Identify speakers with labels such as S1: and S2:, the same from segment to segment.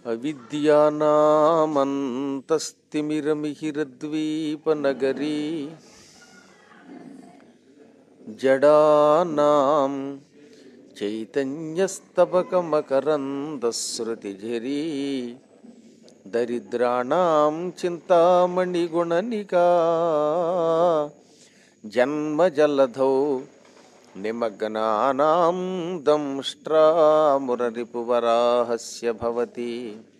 S1: అవిద్యానామంతస్తిమిరమిహిరద్వీపనగరీ జడానాం చైతన్యస్తబకమకరందశ్రుతిఝరీ దరిద్రాణం చింతామణిగుణనికా జన్మజలధౌ నిమగ్నానాం దంష్ట్రామురరిపువరాహస్య భవతి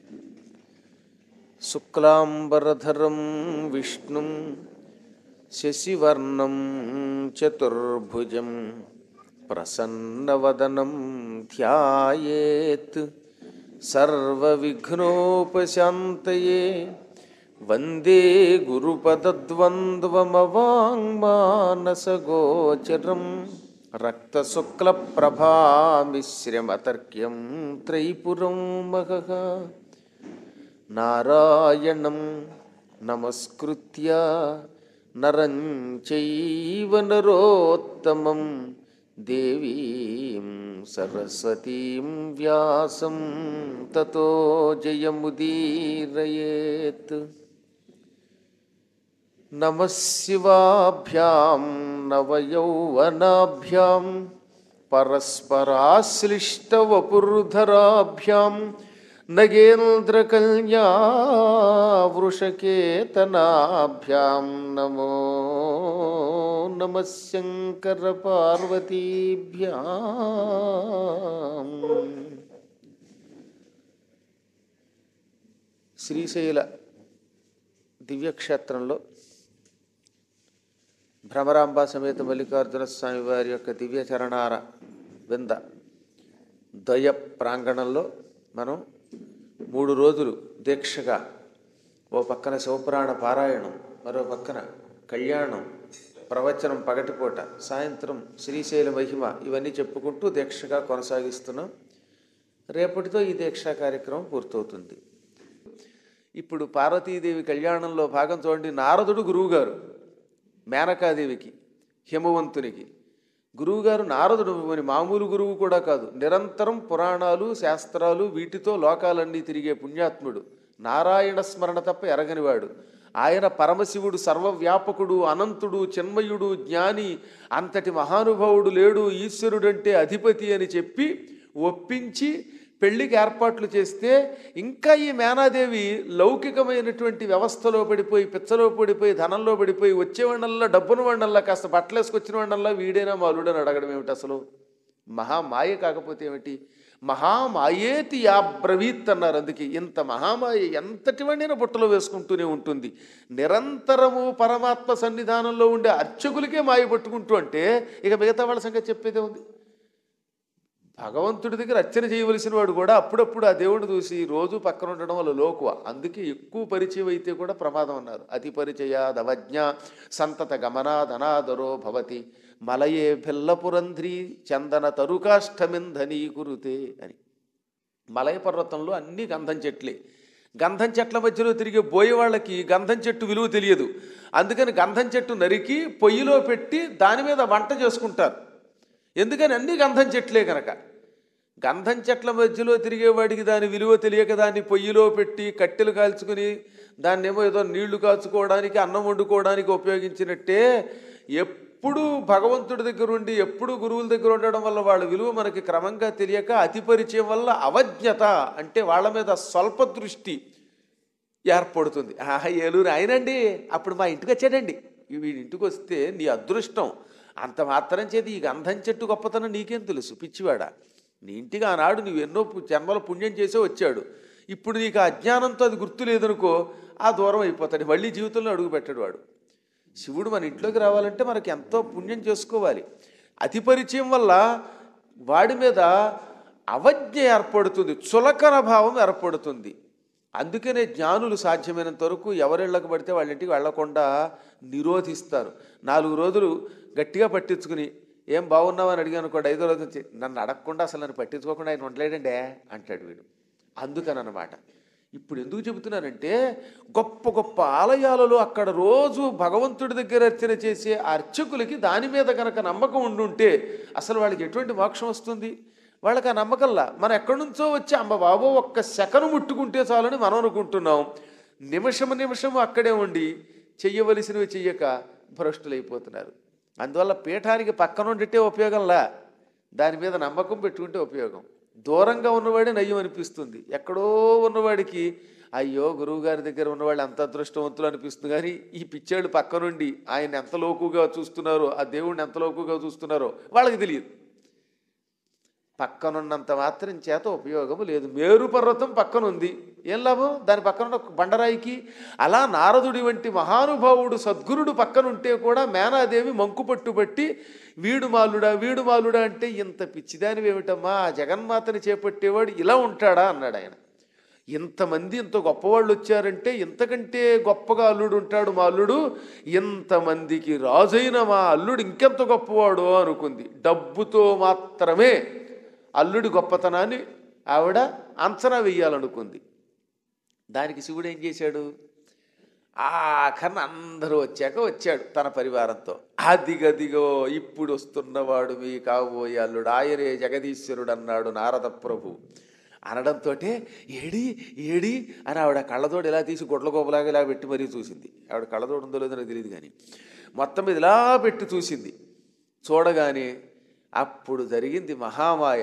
S1: శుక్లాంబరధరం విష్ణుం శశివర్ణం చతుర్భుజం ప్రసన్నవదనం ధ్యాయేత్ సర్వవిఘ్నోపశాంతయే వందే గురుపదద్వంద్వమవాంగ్మానసగోచరం రక్తశుక్లప్రభామిశ్రమతర్క్యం త్రైపురం మహః నారాయణం నమస్కృత్య నరం చైవ నరోత్తమం దేవీం సరస్వతీం వ్యాసం తతో జయముదీరయేత్. నమః శివాభ్యాం నవయౌవనాభ్యాం పరస్పరాశ్లిష్టవపుర్ధరాభ్యాం నగేంద్రకల్యావృషకేతనాభ్యాం నమో నమః శంకరపార్వతీభ్యాం. శ్రీశైల దివ్యక్షేత్రంలో భ్రమరాంబ సమేత మల్లికార్జున స్వామి వారి యొక్క దివ్య చరణార వింద ద్వయ ప్రాంగణంలో మనం 3 రోజులు దీక్షగా ఓ పక్కన శివపురాణ పారాయణం, మరో పక్కన కళ్యాణం, ప్రవచనం పగటిపూట, సాయంత్రం శ్రీశైల మహిమ ఇవన్నీ చెప్పుకుంటూ దీక్షగా కొనసాగిస్తున్నాం. రేపటితో ఈ దీక్షా కార్యక్రమం పూర్తవుతుంది. ఇప్పుడు పార్వతీదేవి కళ్యాణంలో భాగం చూడండి. నారదుడు గురువుగారు మేనకాదేవికి, హిమవంతునికి. గురువుగారు నారదుడు మరి మామూలు గురువు కూడా కాదు, నిరంతరం పురాణాలు శాస్త్రాలు వీటితో లోకాలన్నీ తిరిగే పుణ్యాత్ముడు, నారాయణ స్మరణ తప్ప ఎరగనివాడు. ఆయన పరమశివుడు, సర్వవ్యాపకుడు, అనంతుడు, చిన్మయుడు, జ్ఞాని, అంతటి మహానుభావుడు లేడు, ఈశ్వరుడంటే అధిపతి అని చెప్పి ఒప్పించి పెళ్లికి ఏర్పాట్లు చేస్తే ఇంకా ఈ మేనాదేవి లౌకికమైనటువంటి వ్యవస్థలో పడిపోయి, పిచ్చలో పడిపోయి, ధనంలో పడిపోయి, వచ్చేవాళ్ళల్లా డబ్బున వాడినల్లా కాస్త బట్టలేసుకొచ్చిన వాడినల్లా వీడైనా మాలుడని అడగడం ఏమిటి? అసలు మహామాయ కాకపోతే ఏమిటి? మహామాయేతి యా బ్రవీత్ అన్నారు. అందుకే ఇంత మహామాయ ఎంతటి వాడినైనా బుట్టలో వేసుకుంటూనే ఉంటుంది. నిరంతరము పరమాత్మ సన్నిధానంలో ఉండే అర్చకులకే మాయ పట్టుకుంటూ అంటే ఇక మిగతా వాళ్ళ సంగతి చెప్పేదే ఉంది. భగవంతుడి దగ్గర అర్చన చేయవలసిన వాడు కూడా అప్పుడప్పుడు ఆ దేవుడిని చూసి రోజు పక్కన ఉండడం వల్ల లోకువ. అందుకే ఎక్కువ పరిచయం అయితే కూడా ప్రమాదం అన్నారు. అతి పరిచయాదవజ్ఞ సంతత గమనాదనాదరో భవతి మలయే భిల్లపురంధ్రీ చందన తరుకాష్టమింధనీ కురుతే అని. మలయ పర్వతంలో అన్ని గంధం చెట్లే. గంధం చెట్ల మధ్యలో తిరిగే బోయే వాళ్ళకి గంధం చెట్టు విలువ తెలియదు. అందుకని గంధం చెట్టు నరికి పొయ్యిలో పెట్టి దాని మీద వంట చేసుకుంటారు. ఎందుకని అన్ని గంధం చెట్లే కనుక. గంధం చెట్ల మధ్యలో తిరిగేవాడికి దాని విలువ తెలియక దాన్ని పొయ్యిలో పెట్టి కట్టెలు కాల్చుకుని దాన్నేమో ఏదో నీళ్లు కాచుకోవడానికి, అన్నం వండుకోవడానికి ఉపయోగించినట్టే ఎప్పుడు భగవంతుడి దగ్గర ఉండి ఎప్పుడు గురువుల దగ్గర ఉండడం వల్ల వాళ్ళ విలువ మనకి క్రమంగా తెలియక అతి పరిచయం వల్ల అవజ్ఞత అంటే వాళ్ళ మీద స్వల్ప దృష్టి ఏర్పడుతుంది. ఏలూరు ఆయనండి అప్పుడు మా ఇంటికి వచ్చాడండి, వీడి ఇంటికి వస్తే నీ అదృష్టం. అంత మాత్రం చేతి ఈ గంధం చెట్టు గొప్పతనం నీకేం తెలుసు పిచ్చివాడా? నీ ఇంటికి ఆనాడు నువ్వు ఎన్నో జన్మల పుణ్యం చేసే వచ్చాడు. ఇప్పుడు నీకు అజ్ఞానంతో అది గుర్తు లేదనుకో, ఆ దూరం అయిపోతాడు, మళ్ళీ జీవితంలో అడుగు పెట్టాడు వాడు. శివుడు మన ఇంట్లోకి రావాలంటే మనకి ఎంతో పుణ్యం చేసుకోవాలి. అతి పరిచయం వల్ల వాడి మీద అవజ్ఞ ఏర్పడుతుంది, చులకన భావం ఏర్పడుతుంది. అందుకనే జ్ఞానులు సాధ్యమైనంత వరకు ఎవరిళ్ళకు పడితే వాళ్ళ ఇంటికి వెళ్లకుండా నిరోధిస్తారు. 4 రోజులు గట్టిగా పట్టించుకుని ఏం బాగున్నావని అడిగాను అనుకోండి, 5వ రోజు నుంచి నన్ను అడగకుండా అసలు నన్ను పట్టించుకోకుండా ఆయన ఉండలేడండి అంటాడు వీడు. అందుకనమాట ఇప్పుడు ఎందుకు చెబుతున్నానంటే గొప్ప గొప్ప ఆలయాలలో అక్కడ రోజు భగవంతుడి దగ్గర అర్చన చేసే ఆ అర్చకులకి దాని మీద కనుక నమ్మకం ఉండుంటే అసలు వాళ్ళకి ఎటువంటి మోక్షం వస్తుంది? వాళ్ళకి ఆ నమ్మకంలా మనం ఎక్కడి నుంచో వచ్చి అమ్మ బాబో ఒక్క సెకను ముట్టుకుంటే చాలని మనం అనుకుంటున్నాం. నిమిషము నిమిషము అక్కడే ఉండి చెయ్యవలసినవి చెయ్యక భ్రష్టులైపోతున్నారు. అందువల్ల పీఠానికి పక్కన ఉండితే ఉపయోగంలా, దాని మీద నమ్మకం పెట్టుకుంటే ఉపయోగం. దూరంగా ఉన్నవాడే నయ్యం అనిపిస్తుంది, ఎక్కడో ఉన్నవాడికి అయ్యో గురువుగారి దగ్గర ఉన్నవాళ్ళు అంత అదృష్టవంతులు అనిపిస్తుంది. కానీ ఈ పిచ్చాళ్ళు పక్కనుండి ఆయన ఎంత లోకుగా చూస్తున్నారో, ఆ దేవుణ్ణి ఎంత లోకుగా చూస్తున్నారో వాళ్ళకి తెలియదు. పక్కనున్నంత మాత్రం చేత ఉపయోగము లేదు. మేరు పర్వతం పక్కనుంది, ఏం లాభం? దాని పక్కన బండరాయికి. అలా నారదుడి వంటి మహానుభావుడు సద్గురుడు పక్కనుంటే కూడా మేనాదేవి మంకు పట్టుబట్టి వీడు మాలుడా అంటే ఇంత పిచ్చిదానివి ఏమిటమ్మా, ఆ జగన్మాతని చేపట్టేవాడు ఇలా ఉంటాడా అన్నాడు ఆయన. ఇంతమంది ఇంత గొప్పవాళ్ళు వచ్చారంటే ఇంతకంటే గొప్పగా అల్లుడు ఉంటాడు మా అల్లుడు, ఇంతమందికి రాజైన మా అల్లుడు ఇంకెంత గొప్పవాడు అనుకుంది. డబ్బుతో మాత్రమే అల్లుడి గొప్పతనాన్ని ఆవిడ అంచనా వెయ్యాలనుకుంది. దానికి శివుడు ఏం చేశాడు? ఆఖరణ అందరూ వచ్చాడు తన పరివారంతో. అదిగదిగో ఇప్పుడు వస్తున్నవాడు మీ కాబోయే అల్లుడు, ఆయనే జగదీశ్వరుడు అన్నాడు నారద ప్రభు. అనడంతో ఏడి ఏడి అని ఆవిడ కళ్ళతోడు ఇలా తీసి గొడ్లగోపలాగా ఇలా పెట్టి మరీ చూసింది. ఆవిడ కళ్ళతోడు ఉందో లేదో నాకు తెలియదు, కానీ మొత్తం మీద ఇలా పెట్టి చూసింది. చూడగానే అప్పుడు జరిగింది మహామాయ.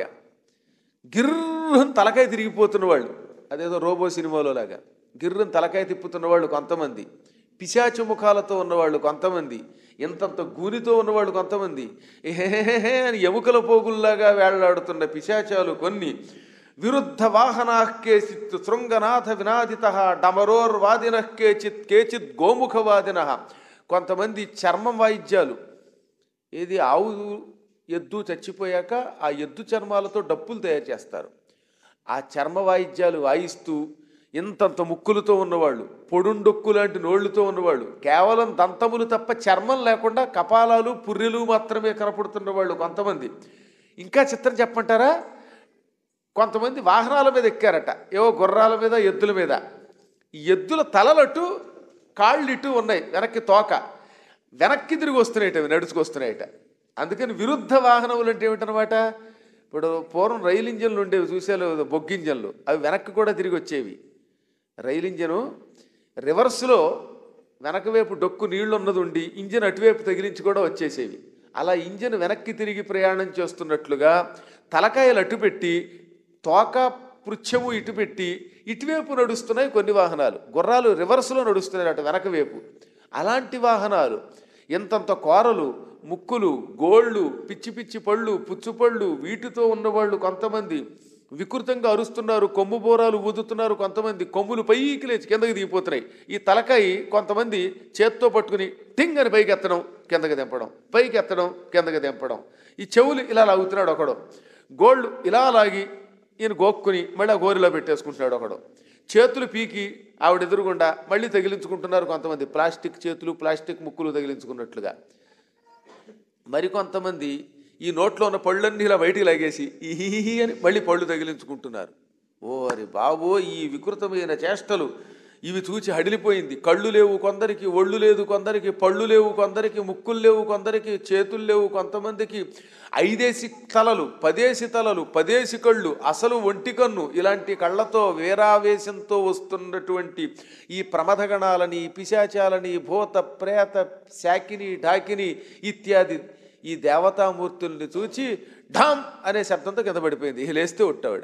S1: గిర్రని తలకాయ తిరిగిపోతున్న వాళ్ళు, అదేదో రోబో సినిమాలో లాగా గిర్రని తలకాయ తిప్పుతున్న వాళ్ళు కొంతమంది, పిశాచ ముఖాలతో ఉన్నవాళ్ళు కొంతమంది, ఇంతంత గూనితో ఉన్నవాళ్ళు కొంతమంది, ఏహే అని ఎముకల పోగుల్లాగా వేళ్లాడుతున్న పిశాచాలు కొన్ని, విరుద్ధ వాహనాః కేచిత్ శృంగనాథ వినాదితః డమరోర్వాదినః కేచిత్ గోముఖవాదినః. కొంతమంది చర్మం వాయిద్యాలు, ఏది ఆవు ఎద్దు చచ్చిపోయాక ఆ ఎద్దు చర్మాలతో డప్పులు తయారు చేస్తారు, ఆ చర్మ వాయిద్యాలు వాయిస్తూ ఇంతంత ముక్కులతో ఉన్నవాళ్ళు, పొడుండొక్కు లాంటి నోళ్లతో ఉన్నవాళ్ళు, కేవలం దంతములు తప్ప చర్మం లేకుండా కపాలాలు పుర్రెలు మాత్రమే కనపడుతున్న వాళ్ళు కొంతమంది. ఇంకా చిత్రం చెప్పంటారా, కొంతమంది వాహనాల మీద ఎక్కారట, ఏవో గుర్రాల మీద ఎద్దుల మీద. ఈ ఎద్దుల తలలటు కాళ్ళు ఇటు ఉన్నాయి, వెనక్కి తోక వెనక్కి తిరిగి వస్తున్నాయట, అవి నడుచుకొస్తున్నాయట. అందుకని విరుద్ధ వాహనములు అంటే ఏమిటనమాట, ఇప్పుడు పూర్వం రైలు ఇంజన్లు ఉండేవి చూసేలో, బొగ్గింజన్లు, అవి వెనక్కి కూడా తిరిగి వచ్చేవి. రైలు ఇంజను రివర్స్లో వెనక వైపు డొక్కు నీళ్లు ఉన్నది ఉండి ఇంజన్ అటువైపు తగిలించి కూడా వచ్చేసేవి. అలా ఇంజన్ వెనక్కి తిరిగి ప్రయాణం చేస్తున్నట్లుగా తలకాయలు అటు పెట్టి తోక పృచ్ఛము ఇటు పెట్టి ఇటువైపు నడుస్తున్నాయి కొన్ని వాహనాలు. గుర్రాలు రివర్స్లో నడుస్తున్నాయి అటు వెనక వైపు. అలాంటి వాహనాలు, ఎంతంత కోరలు, ముక్కులు, గోళ్ళు, పిచ్చి పిచ్చి పళ్ళు, పుచ్చుపళ్ళు, వీటితో ఉన్నవాళ్ళు కొంతమంది వికృతంగా అరుస్తున్నారు, కొమ్ము బోరాలు ఊదుతున్నారు కొంతమంది, కొమ్ములు పైకి లేచి కిందకి దిగిపోతున్నాయి. ఈ తలకాయి కొంతమంది చేత్తో పట్టుకుని టింగ్ అని పైకి ఎత్తడం కిందకి దింపడం, పైకి ఎత్తడం కిందకి దింపడం. ఈ చెవులు ఇలా లాగుతున్నాడు ఒకడు, గోళ్ళు ఇలా లాగి ఈయన గోక్కుని మళ్ళీ ఆ గోరిలో పెట్టేసుకుంటున్నాడు ఒకడు, చేతులు పీకి ఆవిడ ఎదురుగుండా మళ్ళీ తగిలించుకుంటున్నారు కొంతమంది, ప్లాస్టిక్ చేతులు ప్లాస్టిక్ ముక్కులు తగిలించుకున్నట్లుగా. మరికొంతమంది ఈ నోట్లో ఉన్న పళ్ళన్నీ ఇలా బయటికి లాగేసి ఈహి అని మళ్ళీ పళ్ళు తగిలించుకుంటున్నారు. ఓ అరే బాబో, ఈ వికృతమైన చేష్టలు ఇవి చూచి హడిలిపోయింది. కళ్ళు లేవు కొందరికి, ఒళ్ళు లేదు కొందరికి, పళ్ళు లేవు కొందరికి, ముక్కులు లేవు కొందరికి, చేతులు లేవు కొంతమందికి, 5 తలలు 10 తలలు 10 కళ్ళు, అసలు ఒంటి కన్ను, ఇలాంటి కళ్ళతో వీరావేశంతో వస్తున్నటువంటి ఈ ప్రమథగణాలని, పిశాచాలని, భూత ప్రేత శాకిని ఢాకిని ఇత్యాది ఈ దేవతామూర్తుల్ని చూచి ఢామ్ అనే శబ్దంతో కింద పడిపోయింది. లేస్తే ఒట్టావిడ.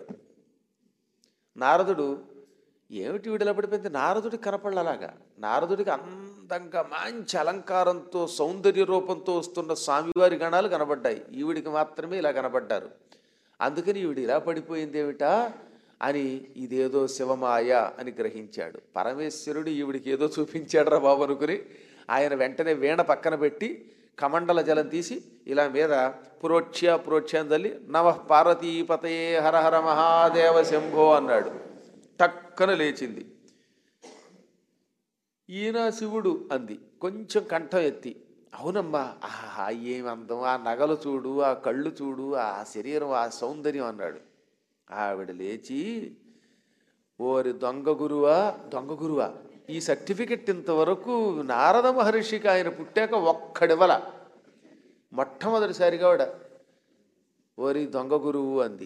S1: నారదుడు ఏమిటి వీడిలా పడిపోయింది, నారదుడికి కనపడలాగా. నారదుడికి అందంగా మంచి అలంకారంతో సౌందర్య రూపంతో వస్తున్న స్వామివారి గణాలు కనబడ్డాయి, ఈవిడికి మాత్రమే ఇలా కనబడ్డారు. అందుకని ఈవిడ ఇలా పడిపోయింది ఏమిటా అని ఇదేదో శివమాయ అని గ్రహించాడు. పరమేశ్వరుడు ఈవిడికి ఏదో చూపించాడు రా బాబు అనుకుని ఆయన వెంటనే వీణ పక్కన పెట్టి కమండల జలం తీసి ఇలా మీద పురోక్ష తల్లి నమః పార్వతీపతయే హర హర మహాదేవ శంభో అన్నాడు. టక్కన లేచింది. ఈయన శివుడు అంది కొంచెం కంఠం ఎత్తి. అవునమ్మా, ఆహా ఏం అందం, ఆ నగలు చూడు, ఆ కళ్ళు చూడు, ఆ శరీరం, ఆ సౌందర్యం అన్నాడు. ఆవిడ లేచి ఓరి దొంగ గురువా, దొంగ గురువా, ఈ సర్టిఫికెట్ ఇంతవరకు నారద మహర్షికి ఆయన పుట్టాక ఒక్కడివల. మొట్టమొదటిసారిగా ఆవిడ ఓరి దొంగ గురువు అంది.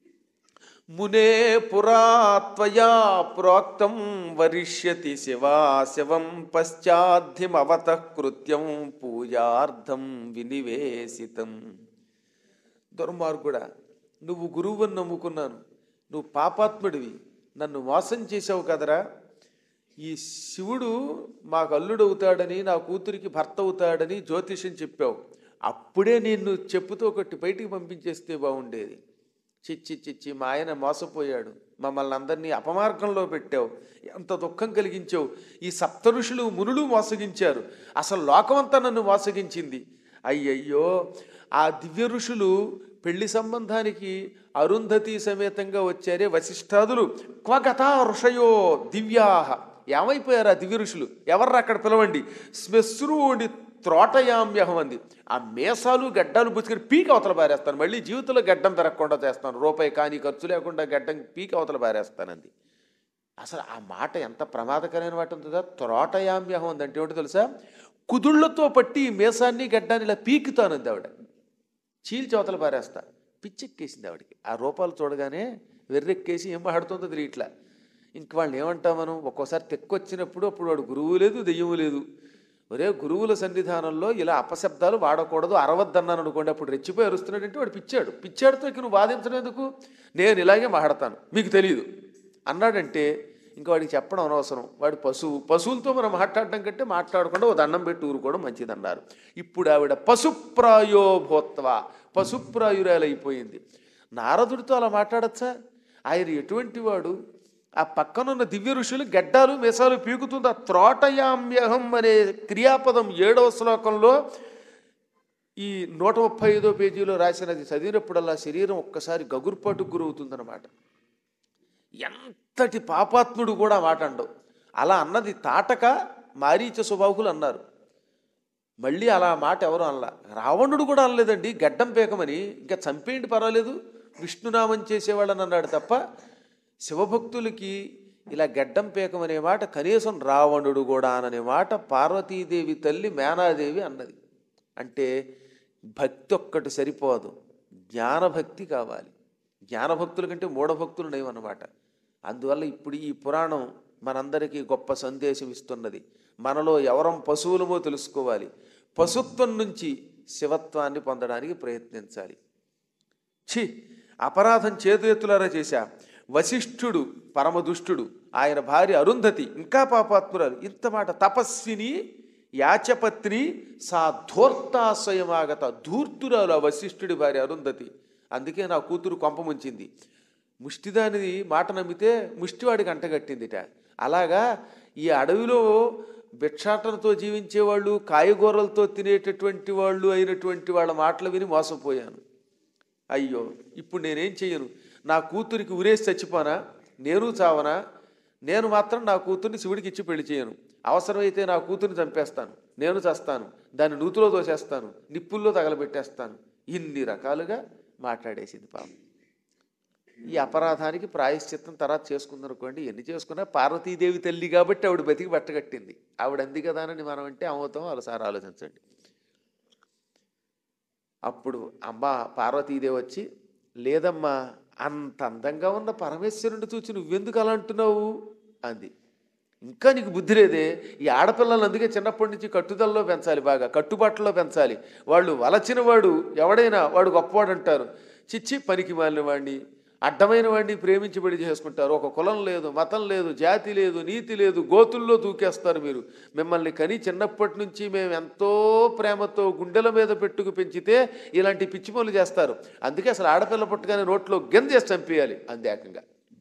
S1: మునే పురా త్వయా ప్రోక్తం వరిష్యతి శివా శివం పశ్చాద్ధిమవతః కృత్యం పూజార్థం వినివేశితం. దుర్మార్గుడా, నువ్వు గురువుని నమ్ముకున్నాను, నువ్వు పాపాత్ముడివి, నన్ను మోసం చేసావు కదరా. ఈ శివుడు మాకు అల్లుడు అవుతాడని, నా కూతురికి భర్త అవుతాడని జ్యోతిష్యం చెప్పావు. అప్పుడే నిన్ను చెప్పుతో కొట్టి బయటికి పంపించేస్తే బాగుండేది. చిచ్చి చిచ్చి, మా ఆయన మోసపోయాడు, మమ్మల్ని అందరినీ అపమార్గంలో పెట్టావు, ఎంత దుఃఖం కలిగించావు. ఈ సప్త ఋషులు మునులు మోసగించారు, అసలు లోకమంతా నన్ను మోసగించింది. అయ్యయ్యో, ఆ దివ్య ఋషులు పెళ్లి సంబంధానికి అరుంధతి సమేతంగా వచ్చారే వశిష్ఠాదులు, క్వగతా ఋషయో దివ్యాహ, ఏమైపోయారు ఆ దివ్య ఋషులు? ఎవర్రా అక్కడ పిలవండి. శ్మశ్రూడి త్రోటయామ్యహం అంది. ఆ మేసాలు గడ్డాలు పుచ్చుకొని పీక అవతల బారేస్తాను, మళ్ళీ జీవితంలో గడ్డం పెరగకుండా చేస్తాను, రూపాయి కానీ ఖర్చు లేకుండా గడ్డం పీక అవతల బారేస్తానంది. అసలు ఆ మాట ఎంత ప్రమాదకరమైన మాట ఉంటుందా. త్రోటయామ్యహం అంది అంటే ఏమిటో తెలుసా? కుదుళ్లతో పట్టి ఈ మేసాన్ని గడ్డాన్ని ఇలా పీకుతానంది ఆవిడ, చీల్చి అవతల పారేస్తా. పిచ్చెక్కేసింది ఆవిడకి. ఆ రూపాలు చూడగానే వెర్రెక్కేసి ఏం మాట్లాడుతుందో తెలియట్లా. ఇంక వాళ్ళని ఏమంటాం మనం? ఒక్కోసారి తెక్కొచ్చినప్పుడు అప్పుడు వాడు గురువు లేదు, దెయ్యము లేదు. ఒరే, గురువుల సన్నిధానంలో ఇలా అపశబ్దాలు వాడకూడదు, అరవద్దన్నాను అనుకోండి, అప్పుడు రెచ్చిపోయి అరుస్తున్నాడంటే వాడు పిచ్చాడు. పిచ్చాడుతో ఇక నువ్వు వాదించడం ఎందుకు? నేను ఇలాగే మాట్లాడతాను, మీకు తెలియదు అన్నాడంటే ఇంకా వాడికి చెప్పడం అనవసరం. వాడి పశువు, పశువులతో మనం మాట్లాడటం కంటే మాట్లాడకుండా ఓ దండం పెట్టి ఊరుకోవడం మంచిదన్నారు. ఇప్పుడు ఆవిడ పశుప్రాయోభోత్వ, పశుప్రాయురాలైపోయింది. నారదుడితో అలా మాట్లాడచ్చా? ఆయన ఎటువంటి వాడు? ఆ పక్కనున్న దివ్య ఋషులు గడ్డాలు మెసాలు పీకుతుంది. ఆ త్రోటయామ్యహం అనే క్రియాపదం 7వ శ్లోకంలో ఈ 135వ పేజీలో రాసినది చదివినప్పుడల్లా శరీరం ఒక్కసారి గగుర్పాటుకు గురవుతుందన్నమాట. ఎంతటి పాపాత్ముడు కూడా మాట అండవు. అలా అన్నది తాటక మారీచ స్వభావులు అన్నారు. మళ్ళీ అలా మాట ఎవరు అనలా. రావణుడు కూడా అనలేదండి గడ్డం పేకమని, ఇంకా చంపేయండి పర్వాలేదు విష్ణునామం చేసేవాళ్ళని అన్నాడు తప్ప శివభక్తులకి ఇలా గడ్డం పేకమనే మాట కనీసం రావణుడు కూడా అననే మాట పార్వతీదేవి తల్లి మేనాదేవి అన్నది. అంటే భక్తి ఒక్కటి సరిపోదు, జ్ఞానభక్తి కావాలి. జ్ఞానభక్తుల కంటే మూఢభక్తులు నయమన్నమాట. అందువల్ల ఇప్పుడు ఈ పురాణం మనందరికీ గొప్ప సందేశం ఇస్తున్నది. మనలో ఎవరం పశువులమో తెలుసుకోవాలి, పశుత్వం నుంచి శివత్వాన్ని పొందడానికి ప్రయత్నించాలి. అపరాధం చేతులారా చేశా. వశిష్ఠుడు పరమదుష్టుడు, ఆయన భార్య అరుంధతి ఇంకా పాపాత్మురాలు. ఇంత మాట తపస్విని యాచపత్ని సా ధూర్తాశ్వయమాగత, ధూర్తురాలు ఆ వశిష్ఠుడి భార్య అరుంధతి. అందుకే నా కూతురు కొంప ముంచింది. ముష్టిదానిది మాట నమ్మితే ముష్టివాడికి అంటగట్టిందిట. అలాగా ఈ అడవిలో భిక్షాటనతో జీవించేవాళ్ళు, కాయగూరలతో తినేటటువంటి వాళ్ళు అయినటువంటి వాళ్ళ మాటలు విని మోసపోయాను. అయ్యో, ఇప్పుడు నేనేం చెయ్యను? నా కూతురికి ఉరేసి చచ్చిపోనా? నేను చావనా? నేను మాత్రం నా కూతుర్ని శివుడికి ఇచ్చి పెళ్లి చేయను. అవసరమైతే నా కూతుర్ని చంపేస్తాను, నేను చస్తాను, దాన్ని నూతిలో తోసేస్తాను, నిప్పుల్లో తగలబెట్టేస్తాను. ఇన్ని రకాలుగా మాట్లాడేసింది పాపం. ఈ అపరాధానికి ప్రాయశ్చిత్తం తర్వాత చేసుకుందనుకోండి, ఎన్ని చేసుకున్నా పార్వతీదేవి తల్లి కాబట్టి ఆవిడ బతికి బట్టగట్టింది. ఆవిడ అంది కదా అని మనం అంటే అమవుతాం. ఒకసారి ఆలోచించండి. అప్పుడు అమ్మ పార్వతీదేవి వచ్చి, లేదమ్మా, అంత అందంగా ఉన్న పరమేశ్వరుని చూచి నువ్వెందుకు అలా అంటున్నావు అంది. ఇంకా నీకు బుద్ధి లేదే? ఈ ఆడపిల్లలు అందుకే చిన్నప్పటి నుంచి కట్టుదలలో పెంచాలి, బాగా కట్టుబాటులో పెంచాలి. వాళ్ళు వలచిన వాడు ఎవడైనా వాడు గొప్పవాడు అంటారు. చిచ్చి పనికి మాలిన వాడిని, అడ్డమైన వాడిని ప్రేమించి పెళ్లి చేసుకుంటారు. ఒక కులం లేదు, మతం లేదు, జాతి లేదు, నీతి లేదు, గోతుల్లో దూకేస్తారు. మీరు మిమ్మల్ని కని చిన్నప్పటి నుంచి మేము ఎంతో ప్రేమతో గుండెల మీద పెట్టుకు పెంచితే ఇలాంటి పిచ్చి పనులు చేస్తారు. అందుకే అసలు ఆడపిల్ల పుట్టగానే నోట్లో గంజేసి చంపేయాలి అందేకంగా.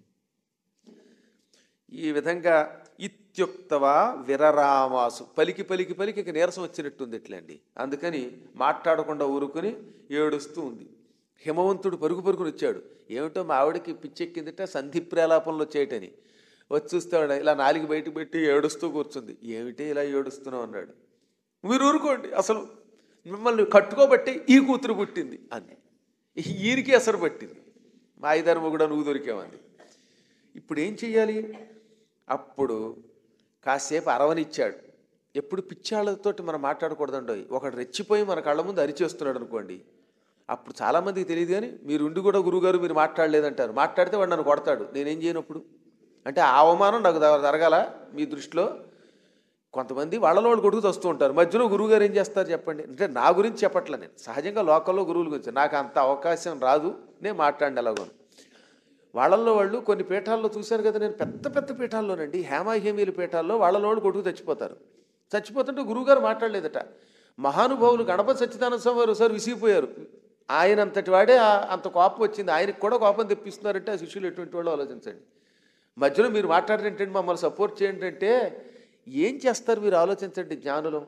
S1: ఈ విధంగా ఇత్యుక్తవా విరరామాసు, పలికి పలికి పలికి ఇక నీరసం వచ్చినట్టుంది ఇట్లండి. అందుకని మాట్లాడకుండా ఊరుకుని ఏడుస్తూ ఉంది. హిమవంతుడు పరుగు పరుగుని వచ్చాడు. ఏమిటో మా ఆవిడకి పిచ్చెక్కిందిట సంధి ప్రేలాపనలు వచ్చేయటని. వచ్చి చూస్తాడు, ఇలా నాలుగు బయటకు పెట్టి ఏడుస్తూ కూర్చుంది. ఏమిటి ఇలా ఏడుస్తున్నావు అన్నాడు. మీరు ఊరుకోండి, అసలు మిమ్మల్ని కట్టుకోబట్టి ఈ కూతురు పుట్టింది అంది. ఈయనకి ఎసరు పట్టింది. మా ఐదారు మొగుడ నువ్వు దొరికామంది. ఇప్పుడు ఏం చెయ్యాలి? అప్పుడు కాసేపు అరవనిచ్చాడు. ఎప్పుడు పిచ్చాళ్ళతోటి మనం మాట్లాడకూడదండి. ఒకడు రెచ్చిపోయి మన కళ్ళ ముందు అరిచేస్తున్నాడు అనుకోండి, అప్పుడు చాలామందికి తెలియదు. కానీ మీరు ఉండి కూడా గురువుగారు మీరు మాట్లాడలేదంటారు. మాట్లాడితే వాడు నన్ను కొడతాడు, నేనేం చేయనప్పుడు? అంటే ఆ అవమానం నాకు జరగాల మీ దృష్టిలో? కొంతమంది వాళ్ళలో వాళ్ళు కొడుకు వస్తూ ఉంటారు, మధ్యలో గురువుగారు ఏం చేస్తారు చెప్పండి? అంటే నా గురించి చెప్పట్లే, నేను సహజంగా లోకల్లో గురువుల గురించి నాకు అంత అవకాశం రాదు, నేను మాట్లాడిన ఎలాగోను. వాళ్ళల్లో వాళ్ళు కొన్ని పీఠాల్లో చూశారు కదా, నేను పెద్ద పెద్ద పీఠాల్లోనండి, హేమాహేమీల పీఠాల్లో వాళ్ళలో వాళ్ళు కొడుకు చచ్చిపోతుంటే గురువుగారు మాట్లాడలేదట. మహానుభావులు గణపతి సత్యనారాయణ స్వామి వారు ఒకసారి విసిగిపోయారు. ఆయన అంతటి వాడే అంత కోపం వచ్చింది, ఆయనకు కూడా కోపం తెప్పిస్తున్నారంటే ఆ శిష్యులు ఎటువంటి వాళ్ళు ఆలోచించండి. మధ్యలో మీరు మాట్లాడరేంటంటే, మమ్మల్ని సపోర్ట్ చేయండి అంటే ఏం చేస్తారు మీరు ఆలోచించండి. జ్ఞానులు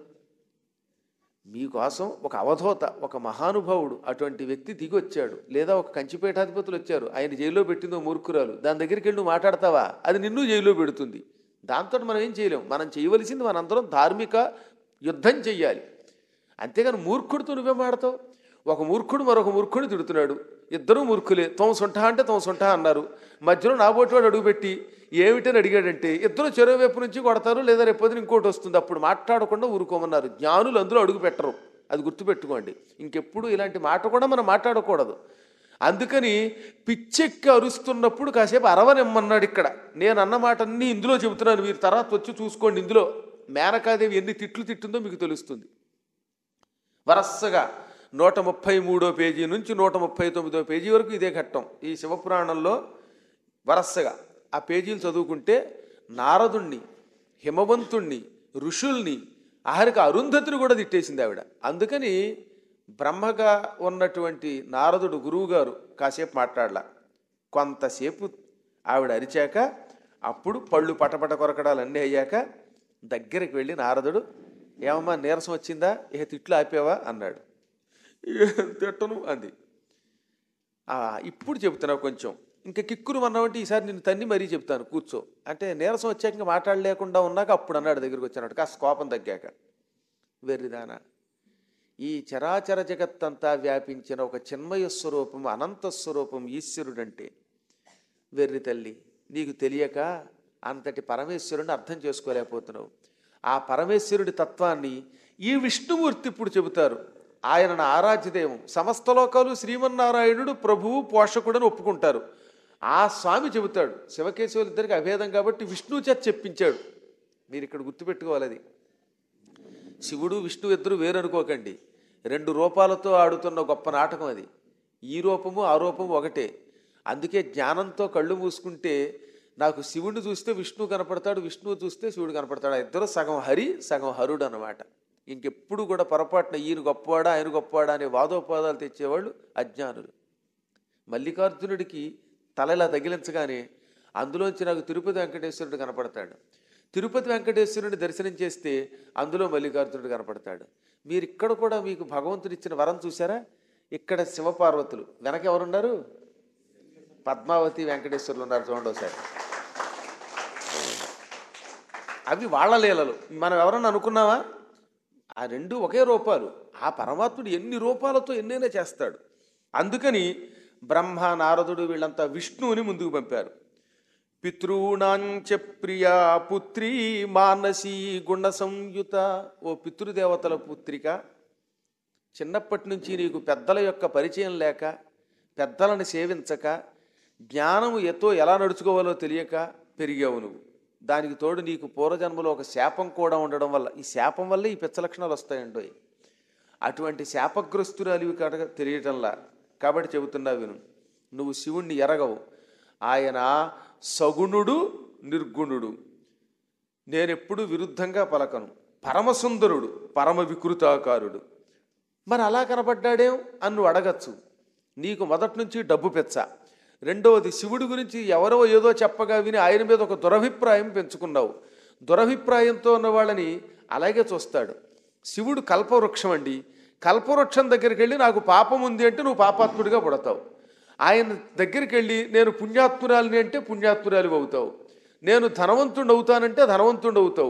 S1: మీకోసం ఒక అవధూత, ఒక మహానుభావుడు అటువంటి వ్యక్తి దిగి వచ్చాడు, లేదా ఒక కంచిపేటాధిపతులు వచ్చారు, ఆయన జైల్లో పెట్టిందో మూర్ఖురాలు, దాని దగ్గరికి వెళ్ళి నువ్వు మాట్లాడతావా? అది నిన్ను జైల్లో పెడుతుంది. దాంతో మనం ఏం చేయలేం. మనం చేయవలసింది మనందరం ధార్మిక యుద్ధం చెయ్యాలి, అంతేగాని మూర్ఖుడితో నువ్వే మాడతావు. ఒక మూర్ఖుడు మరొక మూర్ఖుడిని తిడుతున్నాడు, ఇద్దరూ మూర్ఖులే, తమ సొంట అంటే తమ సొంట అన్నారు. మధ్యలో నాబోటివాడు అడుగుపెట్టి ఏమిటని అడిగాడంటే ఇద్దరు చెరువు వైపు నుంచి కొడతారు, లేదా రేపొద్దున ఇంకోటి వస్తుంది, అప్పుడు మాట్లాడకుండా ఊరుకోమన్నారు. జ్ఞానులు అందులో అడుగు పెట్టరు, అది గుర్తుపెట్టుకోండి. ఇంకెప్పుడు ఇలాంటి మాట కూడా మనం మాట్లాడకూడదు. అందుకని పిచ్చెక్కి అరుస్తున్నప్పుడు కాసేపు అరవనిమ్మన్నాడు. ఇక్కడ నేను అన్న మాట అన్నీ ఇందులో చెబుతున్నాను, మీరు తర్వాత వచ్చి చూసుకోండి. ఇందులో మేనకాదేవి ఎన్ని తిట్లు తిట్టిందో మీకు తెలుస్తుంది. వరసగా 133వ పేజీ నుంచి 139వ పేజీ వరకు ఇదే ఘట్టం. ఈ శివపురాణంలో వరసగా ఆ పేజీలు చదువుకుంటే నారదుణ్ణి, హిమవంతుణ్ణి, ఋషుల్ని, ఆఖరికి అరుంధతిని కూడా తిట్టేసింది ఆవిడ. అందుకని బ్రహ్మగా ఉన్నటువంటి నారదుడు గురువుగారు కాసేపు మాట్లాడలా. కొంతసేపు ఆవిడ అరిచాక అప్పుడు పళ్ళు పటపట కొరకడాలు అన్నీ అయ్యాక దగ్గరికి వెళ్ళి నారదుడు, ఏమమ్మా నీరసం వచ్చిందా, ఇక తిట్లు ఆపేవా అన్నాడు. తిట్టను అంది. ఇప్పుడు చెబుతున్నావు కొంచెం, ఇంకా కిక్కురు అన్నావంటే ఈసారి నిన్ను తన్ని మరీ చెప్తాను, కూర్చో అంటే. నీరసం వచ్చాక ఇంకా మాట్లాడలేకుండా ఉన్నాక అప్పుడు అన్నాడు దగ్గరికి వచ్చాడు, కాస్త కోపం తగ్గాక. వెర్రిదానా, ఈ చరాచర జగత్తంతా వ్యాపించిన ఒక చిన్మయ స్వరూపం, అనంత స్వరూపం ఈశ్వరుడంటే, వెర్రి తల్లి నీకు తెలియక అంతటి పరమేశ్వరుడిని అర్థం చేసుకోలేకపోతున్నావు. ఆ పరమేశ్వరుడి తత్వాన్ని ఈ విష్ణుమూర్తి ఇప్పుడు చెబుతారు. ఆయన నా ఆరాధ్యదేవం, సమస్త లోకాలు శ్రీమన్నారాయణుడు ప్రభువు పోషకుడని ఒప్పుకుంటారు. ఆ స్వామి చెబుతాడు. శివకేశవులు ఇద్దరికి అభేదం కాబట్టి విష్ణువు చేత చెప్పించాడు. మీరు ఇక్కడ గుర్తుపెట్టుకోవాలి, అది శివుడు విష్ణువు ఇద్దరు వేరు అనుకోకండి. 2 రూపాలతో ఆడుతున్న గొప్ప నాటకం అది. ఈ రూపము ఆ రూపము ఒకటే. అందుకే జ్ఞానంతో కళ్ళు మూసుకుంటే నాకు శివుడిని చూస్తే విష్ణువు కనపడతాడు, విష్ణువు చూస్తే శివుడు కనపడతాడు. ఆ ఇద్దరు సగం హరి సగం హరుడు అనమాట. ఇంకెప్పుడు కూడా పొరపాటున ఈయన గొప్పవాడా ఆయన గొప్పవాడా అనే వాదోపాదాలు తెచ్చేవాళ్ళు అజ్ఞానులు. మల్లికార్జునుడికి తల ఇలా తగిలించగానే అందులోంచి నాకు తిరుపతి వెంకటేశ్వరుడు కనపడతాడు. తిరుపతి వెంకటేశ్వరుడిని దర్శనం చేస్తే అందులో మల్లికార్జునుడు కనపడతాడు. మీరు ఇక్కడ కూడా మీకు భగవంతుడు ఇచ్చిన వరం చూసారా? ఇక్కడ శివపార్వతులు, వెనక ఎవరున్నారు? పద్మావతి వెంకటేశ్వరులు ఉన్నారు, చూడండి ఒకసారి. అవి వాళ్ళ లీలలు. మనం ఎవరన్నా అనుకున్నావా? ఆ 2 ఒకే రూపాలు. ఆ పరమాత్ముడు ఎన్ని రూపాలతో ఎన్నైనా చేస్తాడు. అందుకని బ్రహ్మ నారదుడు వీళ్ళంతా విష్ణువుని ముందుకు పంపారు. పితృణాంచ ప్రియా పుత్రీ మానసీ గుణ సంయుత, ఓ పితృదేవతల పుత్రిక, చిన్నప్పటి నుంచి నీకు పెద్దల యొక్క పరిచయం లేక, పెద్దలను సేవించక, జ్ఞానము ఎలా నడుచుకోవాలో తెలియక పెరిగావు నువ్వు. దానికి తోడు నీకు పూర్వజన్మలో ఒక శాపం కూడా ఉండడం వల్ల, ఈ శాపం వల్లే ఈ పిచ్చ లక్షణాలు వస్తాయండో. అటువంటి శాపగ్రస్తురాలివి కనుక తెలియటంలా. కాబట్టి చెబుతున్నా విను, నువ్వు శివుణ్ణి ఎరగవు. ఆయన సగుణుడు, నిర్గుణుడు. నేనెప్పుడు విరుద్ధంగా పలకను. పరమసుందరుడు, పరమ వికృతాకారుడు. మరి అలా కనపడ్డాడేం అని నువ్వు అడగచ్చు. నీకు మొదటి నుంచి డబ్బు పెచ్చ. రెండవది, శివుడి గురించి ఎవరో ఏదో చెప్పగా విని ఆయన మీద ఒక దురభిప్రాయం పెంచుకున్నావు. దురభిప్రాయంతో ఉన్న వాళ్ళని అలాగే చూస్తాడు. శివుడు కల్పవృక్షం అండి. కల్పవృక్షం దగ్గరికి వెళ్ళి నాకు పాపం ఉంది అంటే నువ్వు పాపాత్ముడిగా పుడతావు. ఆయన దగ్గరికి వెళ్ళి నేను పుణ్యాత్మురాలిని అంటే పుణ్యాత్మురాలి అవుతావు. నేను ధనవంతుడు అవుతానంటే ధనవంతుడు అవుతావు.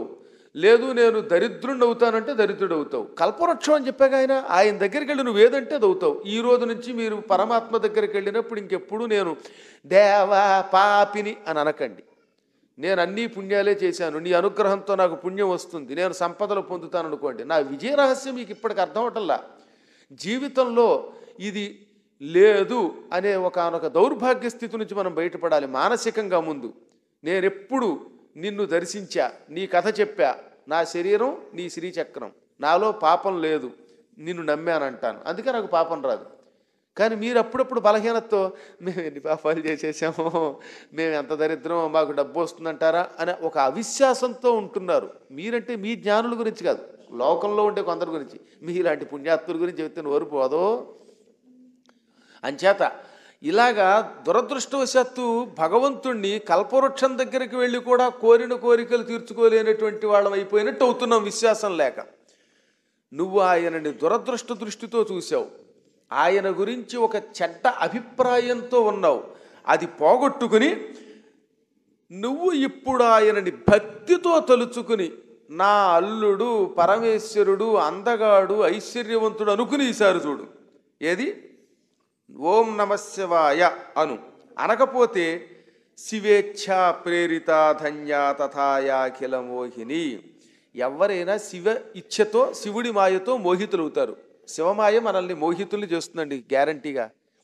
S1: లేదు నేను దరిద్రుడిని అవుతానంటే దరిద్రుడు అవుతావు. కల్పవృక్షం అని చెప్పాక ఆయన దగ్గరికి వెళ్ళి నువ్వు ఏదంటే అది అవుతావు. ఈ రోజు నుంచి మీరు పరమాత్మ దగ్గరికి వెళ్ళినప్పుడు ఇంకెప్పుడు నేను దేవా పాపిని అని అనకండి. నేను అన్ని పుణ్యాలే చేశాను, నీ అనుగ్రహంతో నాకు పుణ్యం వస్తుంది, నేను సంపదలు పొందుతాను అనుకోండి. నా విజయ రహస్యం మీకు ఇప్పటికి అర్థం అవటంలా. జీవితంలో ఇది లేదు అనే ఒకానొక దౌర్భాగ్య స్థితి నుంచి మనం బయటపడాలి మానసికంగా. ముందు నేనెప్పుడు నిన్ను దర్శించా, నీ కథ చెప్పా, నా శరీరం నీ శ్రీచక్రం, నాలో పాపం లేదు, నిన్ను నమ్మానంటాను, అందుకే నాకు పాపం రాదు. కానీ మీరు అప్పుడప్పుడు బలహీనతతో మేము ఎన్ని పాపాలు చేసేసామో, మేము ఎంత దరిద్రం, మాకు డబ్బు వస్తుందంటారా అనే ఒక అవిశ్వాసంతో ఉంటున్నారు. మీరంటే మీ జ్ఞానుల గురించి కాదు, లోకంలో ఉండే కొందరి గురించి. మీలాంటి పుణ్యాత్తుల గురించి చెబితే నోరు పోదో. అంచేత ఇలాగా దురదృష్టవశాత్తు భగవంతుణ్ణి కల్పవృక్షం దగ్గరికి వెళ్ళి కూడా కోరిన కోరికలు తీర్చుకోలేనటువంటి వాళ్ళం అయిపోయినట్టు అవుతున్నాం విశ్వాసం లేక. నువ్వు ఆయనని దురదృష్ట దృష్టితో చూసావు, ఆయన గురించి ఒక చెడ్డ అభిప్రాయంతో ఉన్నావు. అది పోగొట్టుకుని నువ్వు ఇప్పుడు ఆయనని భక్తితో తలుచుకుని నా అల్లుడు పరమేశ్వరుడు అందగాడు ఐశ్వర్యవంతుడు అనుకుని ఈసారి చూడు. ఏది ఓం నమశివాయ అను. అనకపోతే శివేచ్ఛా ప్రేరిత ధన్యా తథాయాఖిల మోహిని. ఎవరైనా శివ ఇచ్ఛతో శివుడి మాయతో మోహితులవుతారు. శివమాయ మనల్ని మోహితుల్ని చేస్తుందండి గ్యారంటీగా.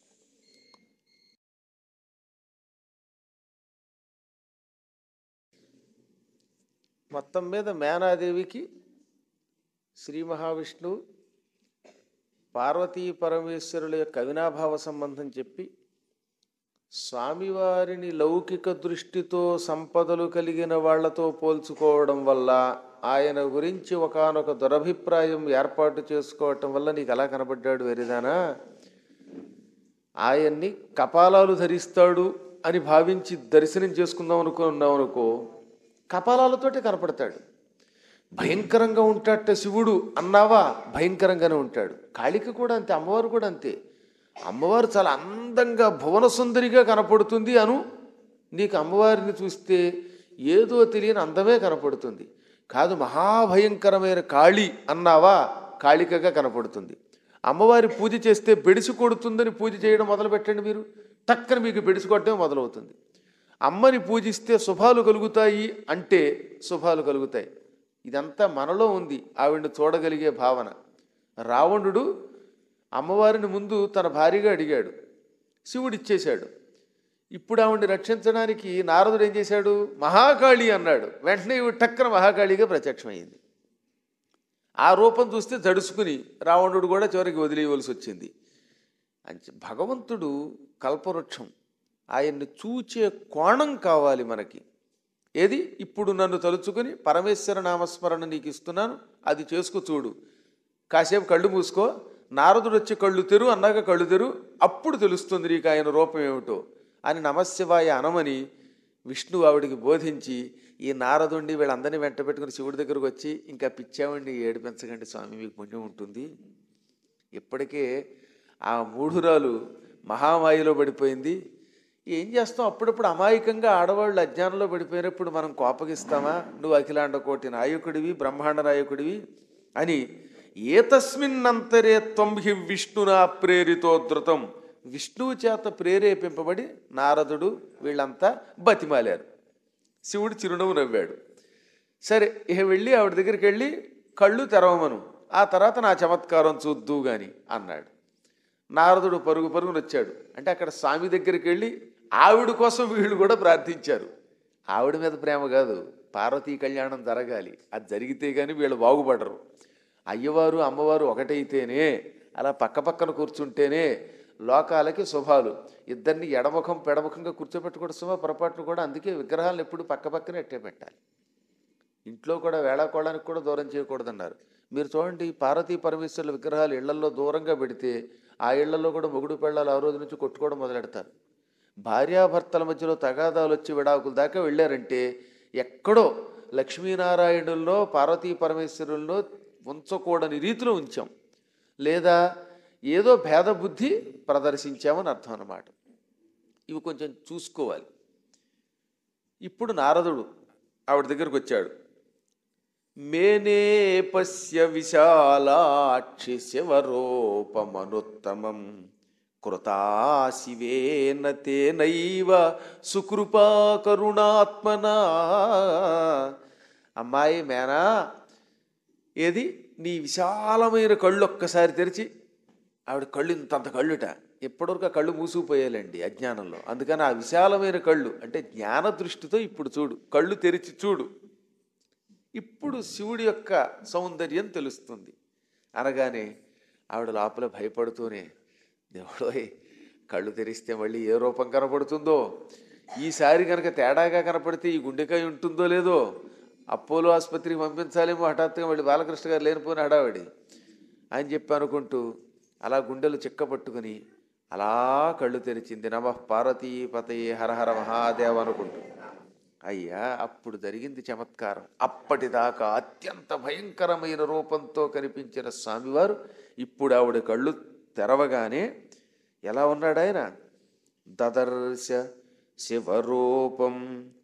S1: మొత్తం మీద మేనాదేవికి శ్రీ మహావిష్ణువు పార్వతీ పరమేశ్వరుల యొక్క అవినాభావ సంబంధం చెప్పి స్వామివారిని లౌకిక దృష్టితో సంపదలు కలిగిన వాళ్లతో పోల్చుకోవడం వల్ల ఆయన గురించి ఒకానొక దురభిప్రాయం ఏర్పాటు చేసుకోవటం వల్ల నీకు అలా కనబడ్డాడు వెరిదానా. ఆయన్ని కపాలాలు ధరిస్తాడు అని భావించి దర్శనం చేసుకుందాం అనుకున్నావు అనుకో, కపాలాలతోటే కనపడతాడు. భయంకరంగా ఉంటాడట శివుడు అన్నావా, భయంకరంగానే ఉంటాడు. కాళిక కూడా అంతే, అమ్మవారు కూడా అంతే. అమ్మవారు చాలా అందంగా భువన సుందరిగా కనపడుతుంది అను. నీకు అమ్మవారిని చూస్తే ఏదో తెలియని అందమే కనపడుతుంది. కాదు మహాభయంకరమైన కాళి అన్నావా, కాళికగా కనపడుతుంది. అమ్మవారి పూజ చేస్తే బెడిసి కొడుతుందని పూజ చేయడం మొదలు పెట్టండి మీరు, టక్కన మీకు బెడిసి కొట్టడం మొదలవుతుంది. అమ్మని పూజిస్తే శుభాలు కలుగుతాయి అంటే శుభాలు కలుగుతాయి. ఇదంతా మనలో ఉంది, ఆవిడ్ని చూడగలిగే భావన. రావణుడు అమ్మవారిని ముందు తన భార్యగా అడిగాడు, శివుడు ఇచ్చేశాడు. ఇప్పుడు ఆవిడ్ని రక్షించడానికి నారదుడు ఏం చేశాడు, మహాకాళి అన్నాడు. వెంటనే ఇవి టక్కన మహాకాళిగా ప్రత్యక్షమైంది. ఆ రూపం చూస్తే జడుసుకుని రావణుడు కూడా చివరికి వదిలేయవలసి వచ్చింది. భగవంతుడు కల్పవృక్షం, ఆయన్ని చూచే కోణం కావాలి మనకి. ఏది ఇప్పుడు నన్ను తలుచుకుని పరమేశ్వర నామస్మరణ నీకు ఇస్తున్నాను, అది చేసుకు చూడు. కాసేపు కళ్ళు మూసుకో, నారదుడు వచ్చి కళ్ళు తెరు అన్నాక కళ్ళు తెరు, అప్పుడు తెలుస్తుంది నీకు ఆయన రూపం ఏమిటో అని నమశివాయ అనమని విష్ణువు ఆవిడికి బోధించి, ఈ నారదుండి వీళ్ళందరినీ వెంట పెట్టుకుని శివుడి దగ్గరకు వచ్చి, ఇంకా పిచ్చామండి ఏడిపించకండి స్వామి, మీకు పుణ్యం ఉంటుంది. ఇప్పటికే ఆ మూఢురాలు మహామాయలో పడిపోయింది. ఏం చేస్తాం, అప్పుడప్పుడు అమాయకంగా ఆడవాళ్ళు అజ్ఞానంలో పడిపోయినప్పుడు మనం కోపగిస్తామా, నువ్వు అఖిలాండ కోటి నాయకుడివి, బ్రహ్మాండ నాయకుడివి అని. ఏతస్మిన్నంతరే త్వం హి విష్ణునా ప్రేరితోద్ధృతం. విష్ణువు చేత ప్రేరేపింపబడి నారదుడు వీళ్ళంతా బతిమాలారు. శివుడు చిరునవ్వు నవ్వాడు. సరే ఇక వెళ్ళి ఆవిడ దగ్గరికి వెళ్ళి కళ్ళు తెరవమను, ఆ తర్వాత నా చమత్కారం చూద్దు గాని అన్నాడు. నారదుడు పరుగు పరుగును వచ్చాడు. అంటే అక్కడ స్వామి దగ్గరికి వెళ్ళి ఆవిడ కోసం వీళ్ళు కూడా ప్రార్థించారు. ఆవిడ మీద ప్రేమ కాదు, పార్వతీ కళ్యాణం జరగాలి, అది జరిగితే కానీ వీళ్ళు బాగుపడరు. అయ్యవారు అమ్మవారు ఒకటైతేనే, అలా పక్క పక్కన కూర్చుంటేనే లోకాలకి శుభాలు. ఇద్దరిని ఎడముఖం పెడముఖంగా కూర్చోబెట్టకూడదు శుభ పొరపాటును కూడా. అందుకే విగ్రహాలను ఎప్పుడు పక్క పక్కనే ఎట్టే పెట్టాలి. ఇంట్లో కూడా వేళాకోళానికి కూడా దూరం చేయకూడదన్నారు. మీరు చూడండి, పార్వతీ పరమేశ్వరుల విగ్రహాలు ఇళ్లలో దూరంగా పెడితే ఆ ఇళ్లలో కూడా మొగుడు పెళ్ళాలు ఆ రోజు నుంచి కొట్టుకోవడం మొదలెడతారు. భార్యాభర్తల మధ్యలో తగాదాలు వచ్చి విడాకుల దాకా వెళ్ళారంటే ఎక్కడో లక్ష్మీనారాయణుల్లో పార్వతీ పరమేశ్వరుల్లో ఉంచకూడని రీతిలో ఉంచాం, లేదా ఏదో భేద బుద్ధి ప్రదర్శించామని అర్థం అన్నమాట. ఇవి కొంచెం చూసుకోవాలి. ఇప్పుడు నారదుడు ఆవిడ దగ్గరకు వచ్చాడు. మేనే పశ్య విశాలాక్షి శివరూపమనుత్తమం కృతా శివేన తేనైవ సుకృపా కరుణాత్మనా. అమ్మాయి మేనా, ఏది నీ విశాలమైన కళ్ళు ఒక్కసారి తెరిచి. ఆవిడ కళ్ళు ఇంతంత కళ్ళుట, ఎప్పటివరకు ఆ కళ్ళు మూసుకుపోయాలండి అజ్ఞానంలో. అందుకని ఆ విశాలమైన కళ్ళు అంటే జ్ఞాన దృష్టితో ఇప్పుడు చూడు, కళ్ళు తెరిచి చూడు, ఇప్పుడు శివుడి యొక్క సౌందర్యం తెలుస్తుంది అనగానే ఆవిడ లోపల భయపడుతూనే, దేవుడోయ్ కళ్ళు తెరిస్తే మళ్ళీ ఏ రూపం కనపడుతుందో, ఈసారి కనుక తేడాగా కనపడితే ఈ గుండెకాయ ఉంటుందో లేదో, అపోలో ఆసుపత్రికి పంపించాలేమో, హఠాత్తుగా మళ్ళీ బాలకృష్ణ గారు లేనిపోయిన హడావిడి అని చెప్పి అనుకుంటూ అలా గుండెలు చిక్కపట్టుకుని అలా కళ్ళు తెరిచింది. నమః పార్వతీపతయే హరహర మహాదేవ అనుకుంటూ. అయ్యా, అప్పుడు జరిగింది చమత్కారం. అప్పటిదాకా అత్యంత భయంకరమైన రూపంతో కనిపించిన స్వామివారు ఇప్పుడు ఆవిడ కళ్ళు తెరవగానే ఎలా ఉన్నాడు ఆయన? దదర్శ శివరూపం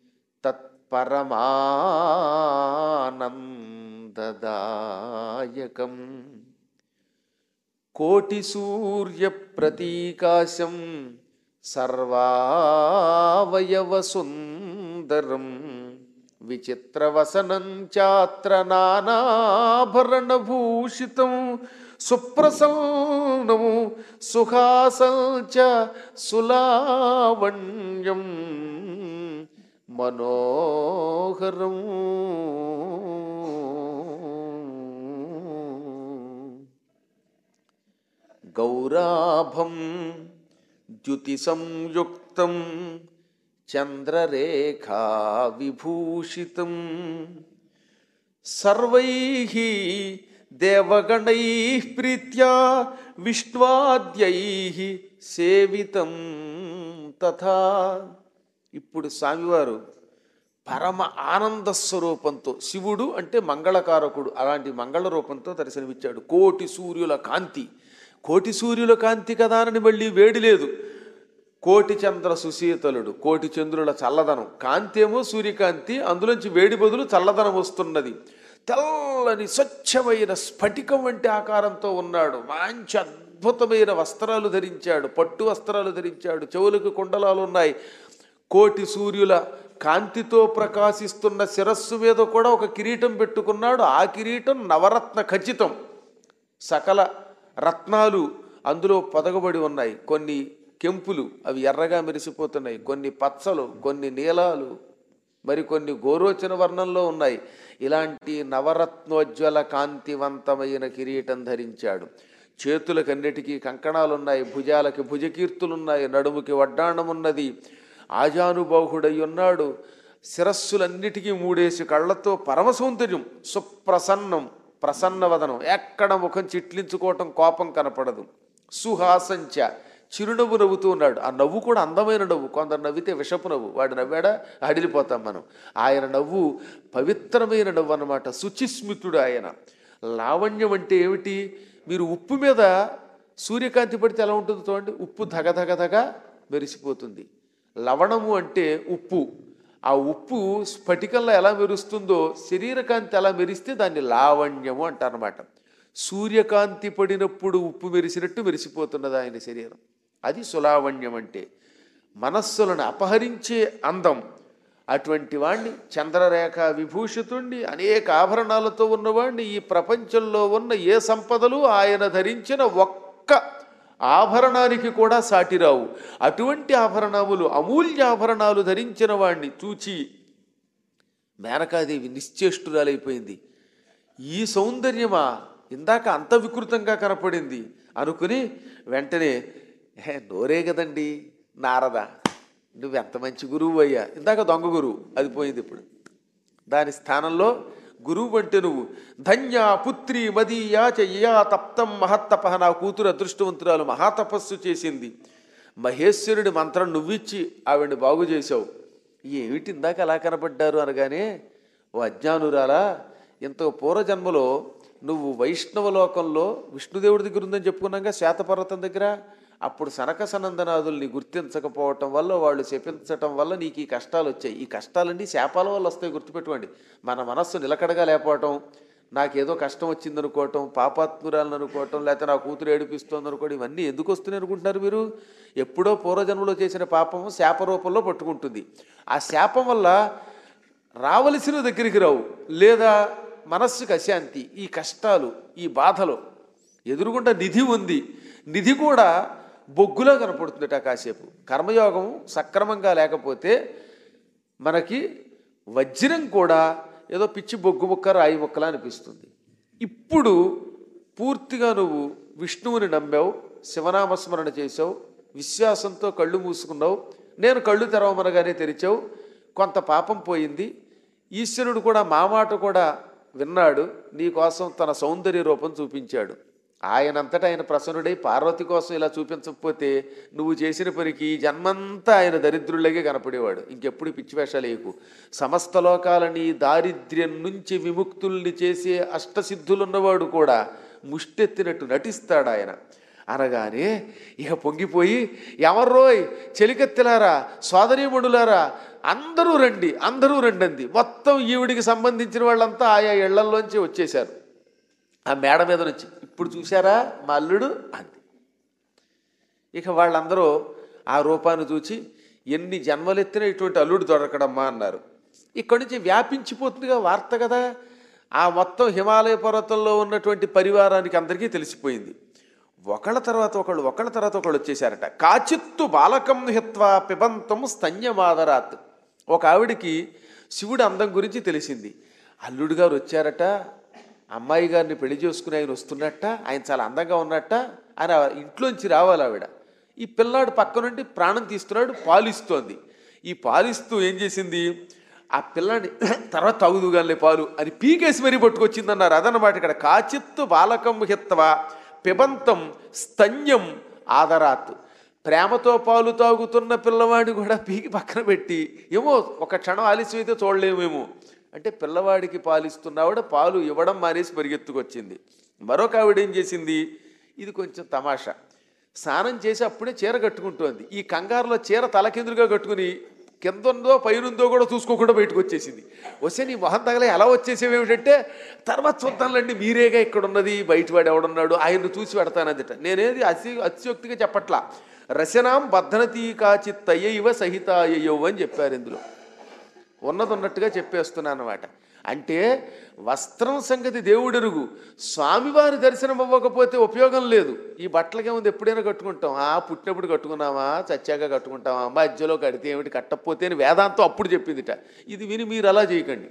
S1: తత్పరమానందదాయకం కోటి సూర్య ప్రతీకాశం సర్వావయవ సుందరం విచిత్రవసనం చాత్ర నానాభరణభూషితం సుప్రసన్నం సుహాసం చ సులావణ్యం మనోహరం. గౌరాభం ద్యుతి సంయుక్తం చంద్రరేఖా విభూషితం సర్వైః దేవగణైః ప్రీత్యా విష్ణువాద్యైః సేవితం తథా. ఇప్పుడు స్వామివారు పరమ ఆనంద స్వరూపంతో, శివుడు అంటే మంగళకారకుడు, అలాంటి మంగళ రూపంతో దర్శనమిచ్చాడు. కోటి సూర్యుల కాంతి, కోటి సూర్యుల కాంతి కదా అని మళ్ళీ వేడి లేదు. కోటి చంద్ర సుశీతలుడు, కోటి చంద్రుల చల్లదనం. కాంతి ఏమో సూర్యకాంతి, అందులోంచి వేడి బదులు చల్లదనం వస్తున్నది. తెల్లని స్వచ్ఛమైన స్ఫటికం వంటి ఆకారంతో ఉన్నాడు. మంచి అద్భుతమైన వస్త్రాలు ధరించాడు, పట్టు వస్త్రాలు ధరించాడు, చెవులకు కుండలాలు ఉన్నాయి. కోటి సూర్యుల కాంతితో ప్రకాశిస్తున్న శిరస్సు మీద కూడా ఒక కిరీటం పెట్టుకున్నాడు. ఆ కిరీటం నవరత్న ఖచ్చితం, సకల రత్నాలు అందులో పొదగబడి ఉన్నాయి. కొన్ని కెంపులు, అవి ఎర్రగా మెరిసిపోతున్నాయి, కొన్ని పచ్చలు, కొన్ని నీలాలు, మరికొన్ని గోరోచన వర్ణంలో ఉన్నాయి. ఇలాంటి నవరత్నోజ్వల కాంతివంతమైన కిరీటం ధరించాడు. చేతులకన్నిటికీ కంకణాలున్నాయి, భుజాలకి భుజకీర్తులున్నాయి, నడుముకి వడ్డాణం ఉన్నది. ఆజానుబాహుడై ఉన్నాడు. శిరస్సులన్నిటికీ మూడేసి కళ్ళతో పరమ సౌందర్యం. సుప్రసన్నం, ప్రసన్నవదనం, ఎక్కడ ముఖం చిట్లించుకోవటం, కోపం కనపడదు. సుహాసంచ, చిరునవ్వు నవ్వుతూ ఉన్నాడు. ఆ నవ్వు కూడా అందమైన నవ్వు. కొందరు నవ్వితే విషపు నవ్వు, వాడు నవ్వాడా అడిలిపోతాం మనం. ఆయన నవ్వు పవిత్రమైన నవ్వు అన్నమాట. శుచిస్మితుడు ఆయన. లావణ్యం అంటే ఏమిటి? మీరు ఉప్పు మీద సూర్యకాంతి పడితే ఎలా ఉంటుందో చూడండి, ఉప్పు ధగధగధగ మెరిసిపోతుంది. లవణము అంటే ఉప్పు. ఆ ఉప్పు స్ఫటికంలో ఎలా మెరుస్తుందో శరీరకాంతి ఎలా మెరిస్తే దాన్ని లావణ్యము అంటారన్నమాట. సూర్యకాంతి పడినప్పుడు ఉప్పు మెరిసినట్టు మెరిసిపోతున్నది ఆయన శరీరం. అది సులావణ్యం అంటే. మనస్సులను అపహరించే అందం. అటువంటి వాణ్ణి, చంద్రరేఖ విభూషితుణ్ణి, అనేక ఆభరణాలతో ఉన్నవాణ్ణి, ఈ ప్రపంచంలో ఉన్న ఏ సంపదలు ఆయన ధరించిన ఒక్క ఆభరణానికి కూడా సాటిరావు. అటువంటి ఆభరణములు, అమూల్య ఆభరణాలు ధరించిన వాణ్ణి చూచి మేనకాదేవి నిశ్చేష్టురాలైపోయింది. ఈ సౌందర్యమా ఇందాక అంత వికృతంగా కనపడింది అనుకుని వెంటనే, నోరే కదండి నారద, నువ్వెంత మంచి గురువు అయ్యా, ఇందాక దొంగ గురువు అది పోయింది. ఇప్పుడు దాని స్థానంలో గురువు అంటే నువ్వు. ధన్య పుత్రి మదీయా చయ్యా తప్తం మహత్తపహ, నా కూతురు అదృష్టవంతురాలు, మహాతపస్సు చేసింది. మహేశ్వరుడి మంత్రం నువ్విచ్చి ఆవిడ్ని బాగు చేశావు. ఏమిటి ఇందాక అలా కనపడ్డారు అనగానే, ఓ అజ్ఞానురాలా, ఇంత పూర్వజన్మలో నువ్వు వైష్ణవ లోకంలో విష్ణుదేవుడి దగ్గర ఉందని చెప్పుకున్నాక శ్వేతపర్వతం దగ్గర, అప్పుడు సనక సనందనాదుల్ని గుర్తించకపోవటం వల్ల, వాళ్ళు శపించటం వల్ల నీకు ఈ కష్టాలు వచ్చాయి. ఈ కష్టాలన్నీ శాపాల వల్ల వస్తాయి, గుర్తుపెట్టుకోండి. మన మనస్సు నిలకడగా లేకపోవటం, నాకేదో కష్టం వచ్చిందనుకోవటం, పాపాత్మురాలను అనుకోవటం, లేకపోతే నా కూతురు ఏడిపిస్తోంది అనుకోవడం, ఇవన్నీ ఎందుకు వస్తున్నాయి అనుకుంటున్నారు మీరు? ఎప్పుడో పూర్వజన్మలో చేసిన పాపం శాప రూపంలో పట్టుకుంటుంది. ఆ శాపం వల్ల రావలసిన దగ్గరికి రావు, లేదా మనస్సుకు అశాంతి, ఈ కష్టాలు, ఈ బాధలు. ఎదురుగుండా నిధి ఉంది, నిధి కూడా బొగ్గులో కనపడుతుందట కాసేపు. కర్మయోగం సక్రమంగా లేకపోతే మనకి వజ్రం కూడా ఏదో పిచ్చి బొగ్గు ముక్క, రాయి ముక్కలా అనిపిస్తుంది. ఇప్పుడు పూర్తిగా నువ్వు విష్ణువుని నమ్మావు, శివనామస్మరణ చేసావు, విశ్వాసంతో కళ్ళు మూసుకున్నావు, నేను కళ్ళు తెరవమనగానే తెరిచావు, కొంత పాపం పోయింది. ఈశ్వరుడు కూడా మా మాట కూడా విన్నాడు, నీ కోసం తన సౌందర్య రూపం చూపించాడు. ఆయనంతటా ఆయన ప్రసన్నుడై పార్వతి కోసం ఇలా చూపించకపోతే నువ్వు చేసిన పనికి జన్మంతా ఆయన దరిద్రులగే కనపడేవాడు. ఇంకెప్పుడు పిచ్చి వేషాలు వేయకు. సమస్త లోకాలని దారిద్ర్యం నుంచి విముక్తుల్ని చేసే అష్టసిద్ధులున్నవాడు కూడా ముష్టెత్తినట్టు నటిస్తాడు ఆయన. అనగానే ఇక పొంగిపోయి, ఎవర్రోయ్ చెలికత్తెలారా, సోదరీమణులారా, అందరూ రండి, అందరూ రండి అంది. మొత్తం ఈవిడికి సంబంధించిన వాళ్ళంతా ఆయా ఇళ్లల్లోంచి వచ్చేశారు. ఆ మేడ మీద నుంచి, ఇప్పుడు చూశారా మా అల్లుడు అంది. ఇక వాళ్ళందరూ ఆ రూపాన్ని చూచి, ఎన్ని జన్మలెత్తినా ఇటువంటి అల్లుడు దొరకడమ్మా అన్నారు. ఇక్కడి నుంచి వ్యాపించిపోతుందిగా వార్త కదా. ఆ మొత్తం హిమాలయ పర్వతంలో ఉన్నటువంటి పరివారానికి అందరికీ తెలిసిపోయింది. ఒకళ్ళ తర్వాత ఒకళ్ళు వచ్చేసారట. కాచిత్తు బాలకం హిత్వా పిబంతం స్తన్యమాదరాత్. ఒక ఆవిడికి శివుడి అందం గురించి తెలిసింది. అల్లుడు గారు వచ్చారట, అమ్మాయి గారిని పెళ్లి చేసుకుని ఆయన వస్తున్నట్ట, ఆయన చాలా అందంగా ఉన్నట్ట అని ఇంట్లోంచి రావాలి ఆవిడ. ఈ పిల్లాడు పక్క నుండి ప్రాణం తీస్తున్నాడు, పాలిస్తోంది. ఈ పాలిస్తూ ఏం చేసింది, ఆ పిల్లాడిని తర్వాత తాగుదుగానే పాలు అని పీకేసి మరీ పట్టుకొచ్చిందన్నారు. అదన్నమాట ఇక్కడ. కాచిత్తు బాలకం హిత్వా పిబంతం స్తన్యం ఆదరాత్. ప్రేమతో పాలు తాగుతున్న పిల్లవాడిని కూడా పీకి పక్కన పెట్టి, ఏమో ఒక క్షణం ఆలస్యం అయితే చూడలేమేమో అంటే పిల్లవాడికి పాలిస్తున్నావిడ పాలు ఇవ్వడం మానేసి పరిగెత్తుకొచ్చింది. మరొక ఆవిడ ఏం చేసింది, ఇది కొంచెం తమాషా. స్నానం చేసి అప్పుడే చీర కట్టుకుంటోంది. ఈ కంగారులో చీర తలకిందులుగా కట్టుకుని కిందుందో పైనుందో కూడా చూసుకోకుండా బయటకు వచ్చేసింది. వస్తే నీ మొహం తగలే ఎలా వచ్చేసేవేమిటంటే, తర్వాత చూద్దాంలండి, మీరేగా ఇక్కడ ఉన్నది, బయటవాడు ఎవడున్నాడు, ఆయన్ను చూసి పెడతానందిట. నేనేది అతిశయోక్తిగా చెప్పట్లా. రచనాం బద్ధనతీ కాచిత్తయ్యవ సహితాయ్యో అని చెప్పారు. ఇందులో ఉన్నది ఉన్నట్టుగా చెప్పేస్తున్నాను అన్నమాట. అంటే వస్త్రం సంగతి దేవుడెరుగు, స్వామివారి దర్శనం అవ్వకపోతే ఉపయోగం లేదు. ఈ బట్టలకే ఉంది, ఎప్పుడైనా కట్టుకుంటాం, పుట్టినప్పుడు కట్టుకున్నామా, చచ్చాక కట్టుకుంటామా, మధ్యలో కడితే ఏమిటి, కట్టకపోతే అని వేదాంతం అప్పుడు చెప్పిందిట. ఇది విని మీరు అలా చేయకండి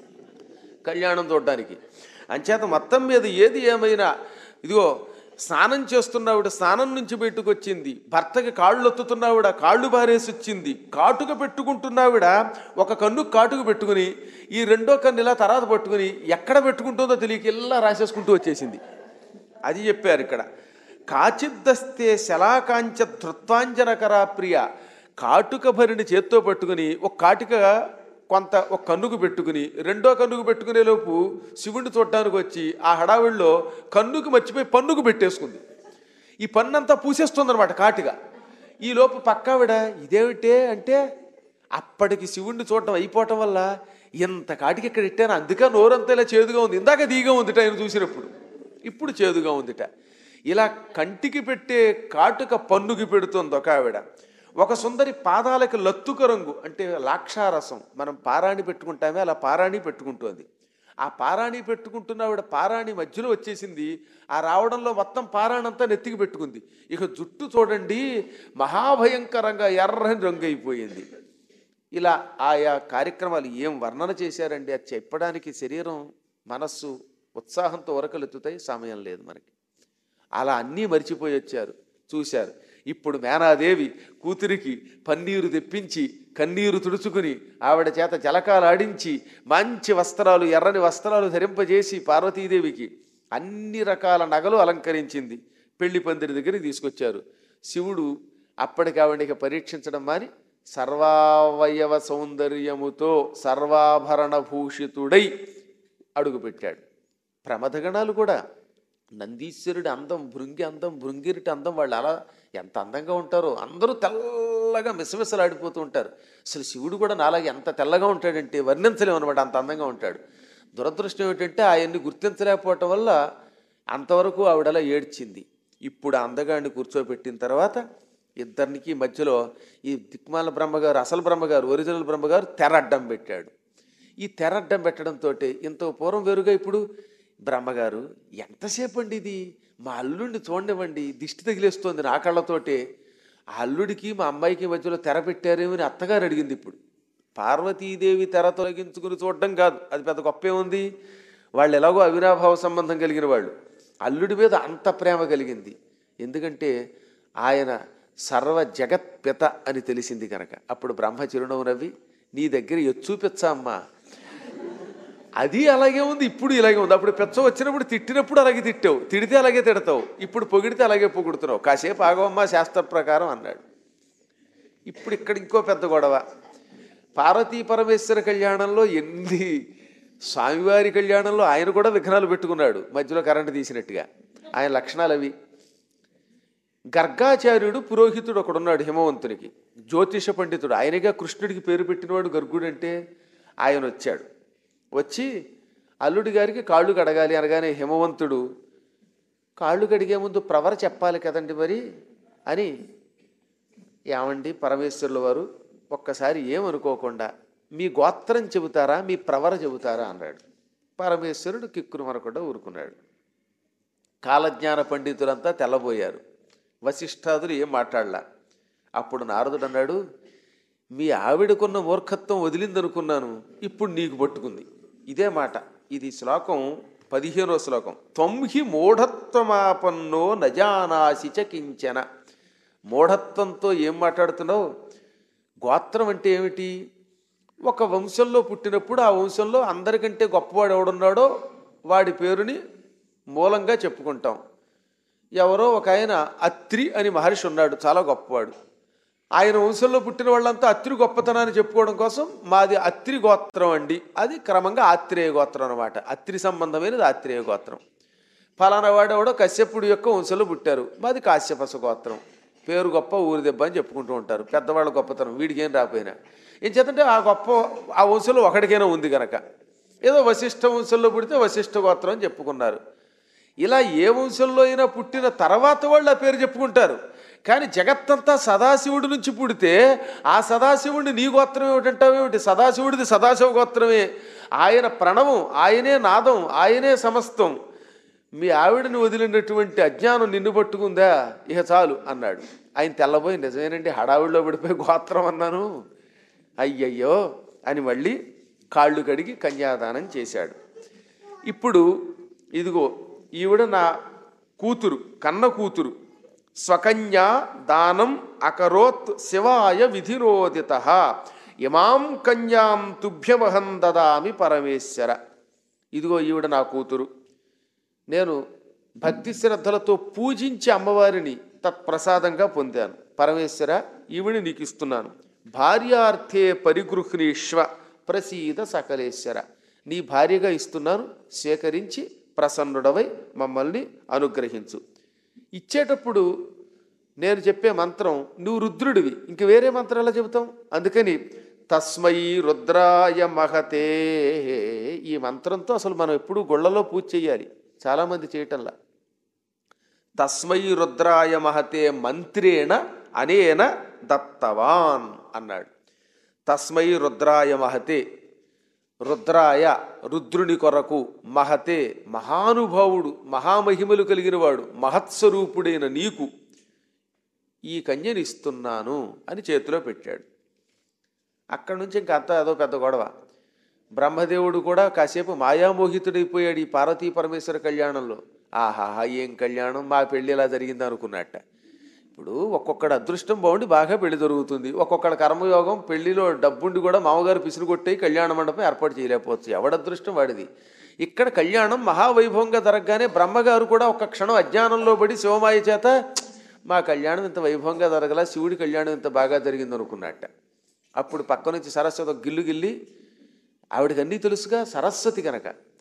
S1: కళ్యాణం చూడడానికి. అంచేత మొత్తం మీద ఏది ఏమైనా, ఇదిగో స్నానం చేస్తున్నావిడ స్నానం నుంచి బయటకు వచ్చింది, భర్తకి కాళ్ళు ఒత్తుతున్నావిడ కాళ్ళు బారేసి వచ్చింది, కాటుక పెట్టుకుంటున్నావిడ ఒక కన్ను కాటుక పెట్టుకుని ఈ రెండో కన్ను ఇలా తర్వాత పట్టుకుని ఎక్కడ పెట్టుకుంటుందో తెలియక ఇలా రాసేసుకుంటూ వచ్చేసింది. అది చెప్పారు ఇక్కడ. కాచిద్దస్తే శలాకాంచ ధృత్వాంజనకరా ప్రియ. కాటుక భరిని చేత్తో పట్టుకుని ఒక కాటుక కొంత ఒక కన్నుకు పెట్టుకుని రెండో కన్నుకు పెట్టుకునే లోపు శివుడిని చూడటానికి వచ్చి ఆ హడావిడిలో కన్నుకు మర్చిపోయి పన్నుకు పెట్టేసుకుంది. ఈ పన్నంతా పూసేస్తుందన్నమాట కాటుగా. ఈ లోపు పక్కావిడ ఇదేమిటే అంటే, అప్పటికి శివుడిని చూడటం అయిపోవటం వల్ల ఇంత కాటికి ఇక్కడ ఇట్టాను, అందుకే నోరంతా ఇలా చేదుగా ఉంది. ఇందాక తీగా ఉందిట ఆయన చూసినప్పుడు, ఇప్పుడు చేదుగా ఉందిట. ఇలా కంటికి పెట్టే కాటుక పన్నుకి పెడుతుంది ఒక ఆవిడ. ఒక సుందరి పాదాలకు లత్తుక రంగు అంటే లాక్షారసం, మనం పారాణి పెట్టుకుంటామే అలా పారాణి పెట్టుకుంటుంది. ఆ పారాణి పెట్టుకుంటున్న ఆవిడ పారాణి మధ్యలో వచ్చేసింది. ఆ రావడంలో మొత్తం పారాణంతా నెత్తికి పెట్టుకుంది. ఇక జుట్టు చూడండి మహాభయంకరంగా ఎర్రని రంగు అయిపోయింది. ఇలా ఆయా కార్యక్రమాలు ఏం వర్ణన చేశారండి, అది చెప్పడానికి శరీరం మనస్సు ఉత్సాహంతో ఉరకలెత్తుతాయి, సమయం లేదు మనకి. అలా అన్నీ మర్చిపోయి వచ్చారు, చూశారు. ఇప్పుడు మేనాదేవి కూతురికి పన్నీరు తెప్పించి కన్నీరు తుడుచుకుని ఆవిడ చేత జలకాలు ఆడించి మంచి వస్త్రాలు, ఎర్రని వస్త్రాలు ధరింపజేసి పార్వతీదేవికి అన్ని రకాల నగలు అలంకరించింది. పెళ్లి పందిరి దగ్గరికి తీసుకొచ్చారు. శివుడు అప్పటికి ఆవిడకి పరీక్షించడం మాని సర్వావయవ సౌందర్యముతో సర్వాభరణ భూషితుడై అడుగుపెట్టాడు. ప్రమథగణాలు కూడా నందీశ్వరుడి అందం, భృంగి అందం, భృంగిరిటి అందం, వాళ్ళు అలా ఎంత అందంగా ఉంటారో, అందరూ తెల్లగా మిసమిసలాడిపోతూ ఉంటారు. అసలు శివుడు కూడా నాలాగే ఎంత తెల్లగా ఉంటాడంటే వర్ణించలేము అనమాట, అంత అందంగా ఉంటాడు. దురదృష్టం ఏమిటంటే ఆయన్ని గుర్తించలేకపోవటం వల్ల అంతవరకు ఆవిడలా ఏడ్చింది. ఇప్పుడు ఆ అందగాడిని కూర్చోబెట్టిన తర్వాత ఇద్దరికి మధ్యలో ఈ దిక్మాల బ్రహ్మగారు, అసలు బ్రహ్మగారు, ఒరిజినల్ బ్రహ్మగారు తెర అడ్డం పెట్టాడు. ఈ తెర అడ్డం పెట్టడంతో ఇంత పూర్వం వేరుగా ఇప్పుడు బ్రహ్మగారు, ఎంతసేపు అండి ఇది, మా అల్లుడిని చూడనివ్వండి, దిష్టి తగిలేస్తోంది నా కళ్ళతోటే, ఆ అల్లుడికి మా అమ్మాయికి మధ్యలో తెర పెట్టారేమో అని అత్తగారు అడిగింది. ఇప్పుడు పార్వతీదేవి తెర తొలగించుకుని చూడడం కాదు, అది పెద్ద గొప్పే ఉంది. వాళ్ళు ఎలాగో అవినాభావ సంబంధం కలిగిన వాళ్ళు, అల్లుడి మీద అంత ప్రేమ కలిగింది. ఎందుకంటే ఆయన సర్వ జగత్పిత అని తెలిసింది కనుక. అప్పుడు బ్రహ్మ చిరునవ్వు నవ్వి, నీ దగ్గర ఎచ్చూపిచ్చా అమ్మా, అది అలాగే ఉంది, ఇప్పుడు ఇలాగే ఉంది. అప్పుడు పెచ్చ వచ్చినప్పుడు తిట్టినప్పుడు అలాగే తిట్టావు, తిడితే అలాగే తిడతావు, ఇప్పుడు పొగిడితే అలాగే పొగుడుతున్నావు, కాసేపు ఆగవమ్మా శాస్త్ర ప్రకారం అన్నాడు. ఇప్పుడు ఇక్కడ ఇంకో పెద్ద గొడవ. పార్వతీ పరమేశ్వర కళ్యాణంలో ఎన్ని, స్వామివారి కళ్యాణంలో ఆయన కూడా విఘ్నాలు పెట్టుకున్నాడు, మధ్యలో కరెంటు తీసినట్టుగా. ఆయన లక్షణాలు అవి. గర్గాచార్యుడు పురోహితుడు ఒకడున్నాడు హిమవంతునికి, జ్యోతిష పండితుడు, ఆయనగా కృష్ణుడికి పేరు పెట్టినవాడు గర్గుడు అంటే. ఆయన వచ్చాడు, వచ్చి అల్లుడి గారికి కాళ్ళు కడగాలి అనగానే హిమవంతుడు, కాళ్ళు కడిగే ముందు ప్రవర చెప్పాలి కదండి మరి అని, ఏమండి పరమేశ్వరుల వారు ఒక్కసారి ఏమనుకోకుండా మీ గోత్రం చెబుతారా, మీ ప్రవర చెబుతారా అన్నాడు. పరమేశ్వరుడు కిక్కురు మనకుండా ఊరుకున్నాడు. కాలజ్ఞాన పండితులంతా తెల్లబోయారు, వశిష్ఠాదులు ఏం మాట్లాడలా. అప్పుడు నారదుడు అన్నాడు, మీ ఆవిడకున్న మూర్ఖత్వం వదిలిందనుకున్నాను, ఇప్పుడు నీకు పట్టుకుంది. ఇదే మాట. ఇది శ్లోకం 15వ శ్లోకం. త్వంహి మూఢత్వమాపన్నో నజానాసి చ కించన. మూఢత్వంతో ఏం మాట్లాడుతున్నావు? గోత్రం అంటే ఏమిటి? ఒక వంశంలో పుట్టినప్పుడు ఆ వంశంలో అందరికంటే గొప్పవాడు ఎవడున్నాడో వాడి పేరుని మూలంగా చెప్పుకుంటాం. ఎవరో ఒక ఆయన అత్రి అని మహర్షి ఉన్నాడు, చాలా గొప్పవాడు. ఆయన వంశంలో పుట్టిన వాళ్ళంతా అత్రి గొప్పతనాన్ని చెప్పుకోవడం కోసం మాది అత్రి గోత్రం అండి, అది క్రమంగా ఆత్రేయ గోత్రం అనమాట. అత్రి సంబంధమైనది ఆత్రేయ గోత్రం. ఫలానా వాడు ఎవడో కశ్యపుడి యొక్క వంశంలో పుట్టారు, మాది కాశ్యపస గోత్రం. పేరు గొప్ప, ఊరి దెబ్బ అని చెప్పుకుంటూ ఉంటారు. పెద్దవాళ్ళ గొప్పతనం వీడికి ఏం రాకపోయినా. ఏం చేతంటే ఆ వంశంలో ఒకడికైనా ఉంది కనుక, ఏదో వశిష్ఠ వంశంలో పుడితే వశిష్ఠ గోత్రం అని చెప్పుకున్నారు. ఇలా ఏ వంశంలో అయినా పుట్టిన తర్వాత వాళ్ళు ఆ పేరు చెప్పుకుంటారు. కానీ జగత్తంతా సదాశివుడి నుంచి పుడితే ఆ సదాశివుడిని నీ గోత్రం ఏమిటంటావేమిటి? సదాశివుడిది సదాశివ గోత్రమే. ఆయన ప్రణవం, ఆయనే నాదం, ఆయనే సమస్తం. మీ ఆవిడని వదిలినటువంటి అజ్ఞానం నిన్ను పట్టుకుందా, ఇక చాలు అన్నాడు. ఆయన తెల్లబోయి, నిజమేనండి హడావిడిలో పడిపోయి గోత్రం అన్నాను, అయ్యయ్యో అని మళ్ళీ కాళ్ళు కడిగి కన్యాదానం చేశాడు. ఇప్పుడు ఇదిగో ఈవిడ నా కూతురు, కన్న కూతురు. స్వకన్యా దానం అకరోత్ శివాయ విధిరోదిత ఇమాం కన్యాం తుభ్యమహం దదామి పరమేశ్వర. ఇదిగో ఈవిడ నా కూతురు, నేను భక్తి శ్రద్ధలతో పూజించి అమ్మవారిని తత్ప్రసాదంగా పొందాను. పరమేశ్వర, ఈవిని నీకు ఇస్తున్నాను. భార్యార్థే పరిగృహ్ణీష్వ ప్రసీద సకలేశ్వర. నీ భార్యగా ఇస్తున్నాను, స్వీకరించి ప్రసన్నుడవై మమ్మల్ని అనుగ్రహించు. ఇచ్చేటప్పుడు నేను చెప్పే మంత్రం నువ్వు రుద్రుడివి, ఇంక వేరే మంత్రం ఎలా చెబుతాం? అందుకని తస్మై రుద్రాయ మహతే, ఈ మంత్రంతో అసలు మనం ఎప్పుడూ గుళ్ళలో పూజ చేయాలి, చాలామంది చేయటంలా. తస్మై రుద్రాయ మహతే మంత్రేణ అనేన దత్తవాన్ అన్నాడు. తస్మై రుద్రాయ మహతే, రుద్రాయ రుద్రుని కొరకు, మహతే మహానుభావుడు, మహామహిమలు కలిగినవాడు, మహత్స్వరూపుడైన నీకు ఈ కన్యని ఇస్తున్నాను అని చేతిలో పెట్టాడు. అక్కడి నుంచి ఇంక అంతా అదో పెద్ద గొడవ. బ్రహ్మదేవుడు కూడా కాసేపు మాయామోహితుడైపోయాడు ఈ పార్వతీ పరమేశ్వర కళ్యాణంలో. ఆహాహా ఏం కళ్యాణం, మా పెళ్ళి ఇలా జరిగింది అనుకున్నట్ట. ఇప్పుడు ఒక్కొక్కడు అదృష్టం బాగుండి బాగా పెళ్లి జరుగుతుంది, ఒక్కొక్కడి కర్మయోగం పెళ్లిలో డబ్బుండి కూడా మామగారు పిసిరు కొట్టి కళ్యాణ మండపం ఏర్పాటు చేయలేకపోవచ్చు. ఎవడదృష్టం వాడిది. ఇక్కడ కళ్యాణం మహావైభవంగా జరగగానే బ్రహ్మగారు కూడా ఒక క్షణం అజ్ఞానంలో పడి శివమాయ చేత మా కళ్యాణం ఇంత వైభవంగా జరగల, శివుడి కళ్యాణం ఇంత బాగా జరిగింది అనుకున్నట్ట. అప్పుడు పక్క నుంచి సరస్వతి గిల్లు గిల్లి, ఆవిడకి అన్నీ తెలుసుగా సరస్వతి కనుక,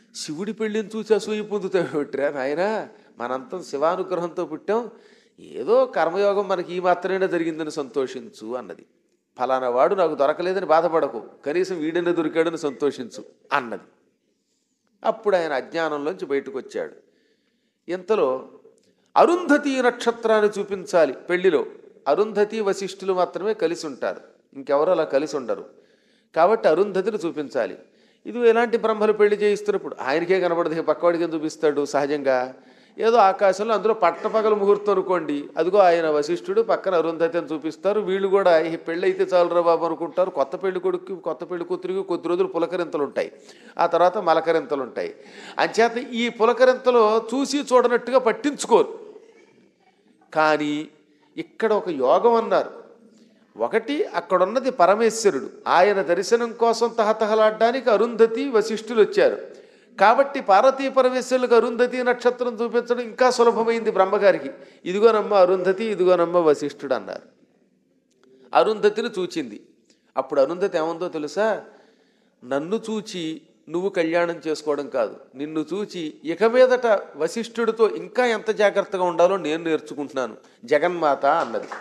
S1: శివుడి పెళ్ళిని చూసి అసూయ పొందుతావుట్రా నాయన, మనంతం శివానుగ్రహంతో పుట్టాం, ఏదో కర్మయోగం మనకి ఈ మాత్రమే జరిగిందని సంతోషించు అన్నది. ఫలానా వాడు నాకు దొరకలేదని బాధపడకు, కనీసం వీడనే దొరికాడని సంతోషించు అన్నది. అప్పుడు ఆయన అజ్ఞానంలోంచి బయటకు వచ్చాడు. ఇంతలో అరుంధతి నక్షత్రాన్ని చూపించాలి పెళ్లిలో. అరుంధతి వశిష్ఠులు మాత్రమే కలిసి ఉంటారు, ఇంకెవరు అలా కలిసి ఉండరు. కాబట్టి అరుంధతిని చూపించాలి. ఇది ఎలాంటి బ్రహ్మలు పెళ్లి చేయిస్తున్నప్పుడు ఆయనకే కనబడదు, పక్కవాడికి చూపిస్తాడు. సహజంగా ఏదో ఆకాశంలో అందులో పట్టపగల ముహూర్తం అనుకోండి, అదిగో ఆయన వశిష్ఠుడు పక్కన అరుంధతి అని చూపిస్తారు. వీళ్ళు కూడా ఈ పెళ్ళి అయితే చాలురా బాబు అనుకుంటారు. కొత్త పెళ్లి కొడుకు కొత్త పెళ్లి కూతురికి కొద్ది రోజులు పులకరింతలు ఉంటాయి, ఆ తర్వాత మలకరింతలు ఉంటాయి. అంచేత ఈ పులకరింతలు చూసి చూడనట్టుగా పట్టించుకోరు. కానీ ఇక్కడ ఒక యోగం అన్నారు. ఒకటి, అక్కడున్నది పరమేశ్వరుడు, ఆయన దర్శనం కోసం తహతహలాడడానికి అరుంధతి వశిష్ఠులు వచ్చారు. కాబట్టి పార్వతీ పరమేశ్వరులకు అరుంధతి నక్షత్రం చూపించడం ఇంకా సులభమైంది బ్రహ్మగారికి. ఇదిగోనమ్మ అరుంధతి, ఇదిగోనమ్మ వశిష్ఠుడు అన్నారు. అరుంధతిని చూచింది. అప్పుడు అరుంధతి ఏముందో తెలుసా? నన్ను చూచి నువ్వు కళ్యాణం చేసుకోవడం కాదు, నిన్ను చూచి ఇక మీదట వశిష్ఠుడితో ఇంకా ఎంత జాగ్రత్తగా ఉండాలో నేను నేర్చుకుంటున్నాను జగన్మాత అన్నది.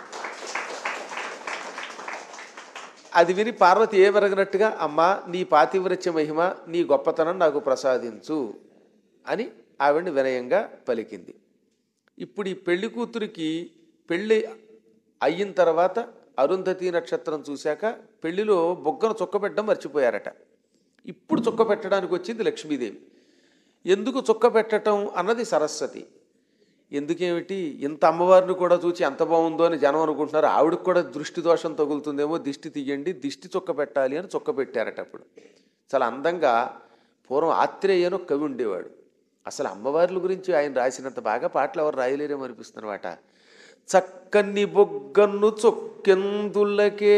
S1: అది విని పార్వతి ఏమెరగనట్టుగా, అమ్మా నీ పాతివ్రత్య మహిమ, నీ గొప్పతనం నాకు ప్రసాదించు అని ఆవిడ్ని వినయంగా పలికింది. ఇప్పుడు ఈ పెళ్లి కూతురికి పెళ్ళి అయిన తర్వాత అరుంధతి నక్షత్రం చూశాక పెళ్లిలో బొగ్గను చుక్కబెట్టడం మర్చిపోయారట. ఇప్పుడు చుక్క పెట్టడానికి వచ్చింది లక్ష్మీదేవి. ఎందుకు చుక్క పెట్టడం అన్నది సరస్వతి. ఎందుకేమిటి, ఇంత అమ్మవారిని కూడా చూచి ఎంత బాగుందో అని జనం అనుకుంటున్నారు. ఆవిడకి కూడా దృష్టి దోషం తగులుతుందేమో, దిష్టి తీయండి, దిష్టి చుక్క పెట్టాలి అని చుక్క పెట్టారట. అప్పుడు చాలా అందంగా, పూర్వం ఆత్రేయ అని ఒక కవి ఉండేవాడు. అసలు అమ్మవార్ల గురించి ఆయన రాసినంత బాగా పాటలు ఎవరు రాయలేరేమో అనిపిస్తున్నమాట. చక్కని బొగ్గన్ను చొక్కెందులకే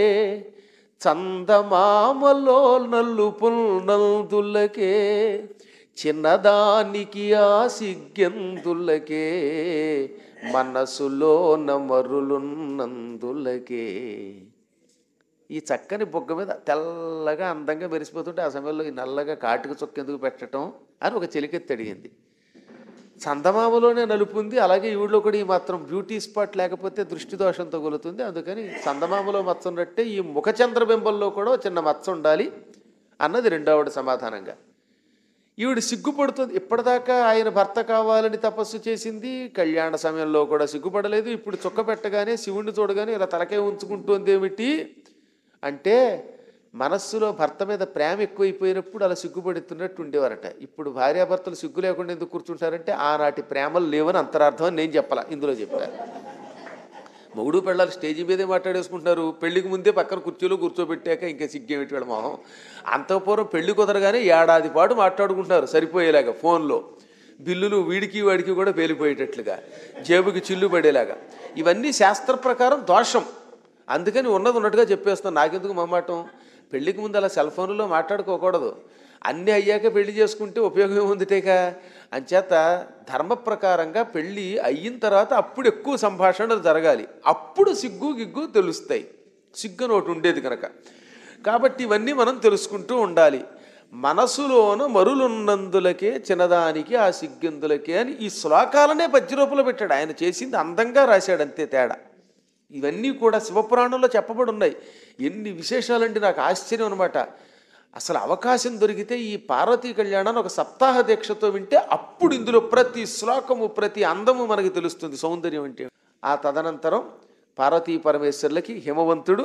S1: చందమామలో నల్లు పుల్నందులకే చిన్నదానికి ఆ సిగ్గెందులకే మనసులో నమరులున్నందులకే. ఈ చక్కని బొగ్గ మీద తెల్లగా అందంగా మెరిసిపోతుంటే ఆ సమయంలో ఈ నల్లగా కాటుక చొక్కెందుకు పెట్టడం అని ఒక చెలికెత్తి అడిగింది. చందమామలోనే నలుపుంది, అలాగే ఈవిడలో కూడా ఈ మాత్రం బ్యూటీ స్పాట్ లేకపోతే దృష్టి దోషం తగులుతుంది, అందుకని చందమామలో మచ్చ ఉన్నట్టే ఈ ముఖచంద్రబింబంలో కూడా చిన్న మచ్చ ఉండాలి అన్నది రెండవది సమాధానంగా. ఈవిడ సిగ్గుపడుతుంది. ఇప్పటిదాకా ఆయన భర్త కావాలని తపస్సు చేసింది, కళ్యాణ సమయంలో కూడా సిగ్గుపడలేదు. ఇప్పుడు చుక్క పెట్టగానే శివుణ్ణి చూడగానే ఇలా తలకే ఉంచుకుంటుంది. ఏమిటి అంటే మనస్సులో భర్త మీద ప్రేమ ఎక్కువైపోయినప్పుడు అలా సిగ్గుపడుతున్నట్టు ఉండేవారట. ఇప్పుడు భార్యాభర్తలు సిగ్గు లేకుండా ఎందుకు కూర్చుంటారంటే ఆనాటి ప్రేమలు లేవని అంతరార్థం అని నేను చెప్పాల, ఇందులో చెప్పాను. మొగుడు పెళ్ళాలి స్టేజీ మీదే మాట్లాడేసుకుంటున్నారు, పెళ్లికి ముందే పక్కన కుర్చీలో కూర్చోబెట్టాక ఇంకా సిగ్గేమిటి వీళ్ళ మొహం. అంతఃపూర్వం పెళ్లి కుదరగానే ఏడాది పాటు మాట్లాడుకుంటున్నారు సరిపోయేలాగా, ఫోన్లో బిల్లులు వీడికి వాడికి కూడా పేలిపోయేటట్లుగా, జేబుకి చిల్లు పడేలాగా. ఇవన్నీ శాస్త్ర ప్రకారం దోషం. అందుకని ఉన్నది ఉన్నట్టుగా చెప్పేస్తాను. నాకెందుకు మమ్మాటం? పెళ్లికి ముందు అలా సెల్ ఫోన్లో మాట్లాడుకోకూడదు. అన్నీ అయ్యాక పెళ్లి చేసుకుంటే ఉపయోగం ఏముందిటేక. అంచేత ధర్మ ప్రకారంగా పెళ్ళి అయిన తర్వాత అప్పుడు ఎక్కువ సంభాషణలు జరగాలి, అప్పుడు సిగ్గు గిగ్గు తెలుస్తాయి. సిగ్గు నోటి ఉండేది కనుక. కాబట్టి ఇవన్నీ మనం తెలుసుకుంటూ ఉండాలి. మనసులోన మరులున్నందులకే చిన్నదానికి ఆ సిగ్గెందులకే అని ఈ శ్లోకాలనే పద్యరూపంలో పెట్టాడు. ఆయన చేసింది అందంగా రాశాడు, అంతే తేడా. ఇవన్నీ కూడా శివపురాణంలో చెప్పబడి ఉన్నాయి. ఎన్ని విశేషాలంటే నాకు ఆశ్చర్యం అనమాట. అసలు అవకాశం దొరికితే ఈ పార్వతీ కళ్యాణాన్ని ఒక సప్తాహ దీక్షతో వింటే అప్పుడు ఇందులో ప్రతి శ్లోకము ప్రతి అందము మనకి తెలుస్తుంది, సౌందర్యం అంటే. ఆ తదనంతరం పార్వతీ పరమేశ్వరులకి హిమవంతుడు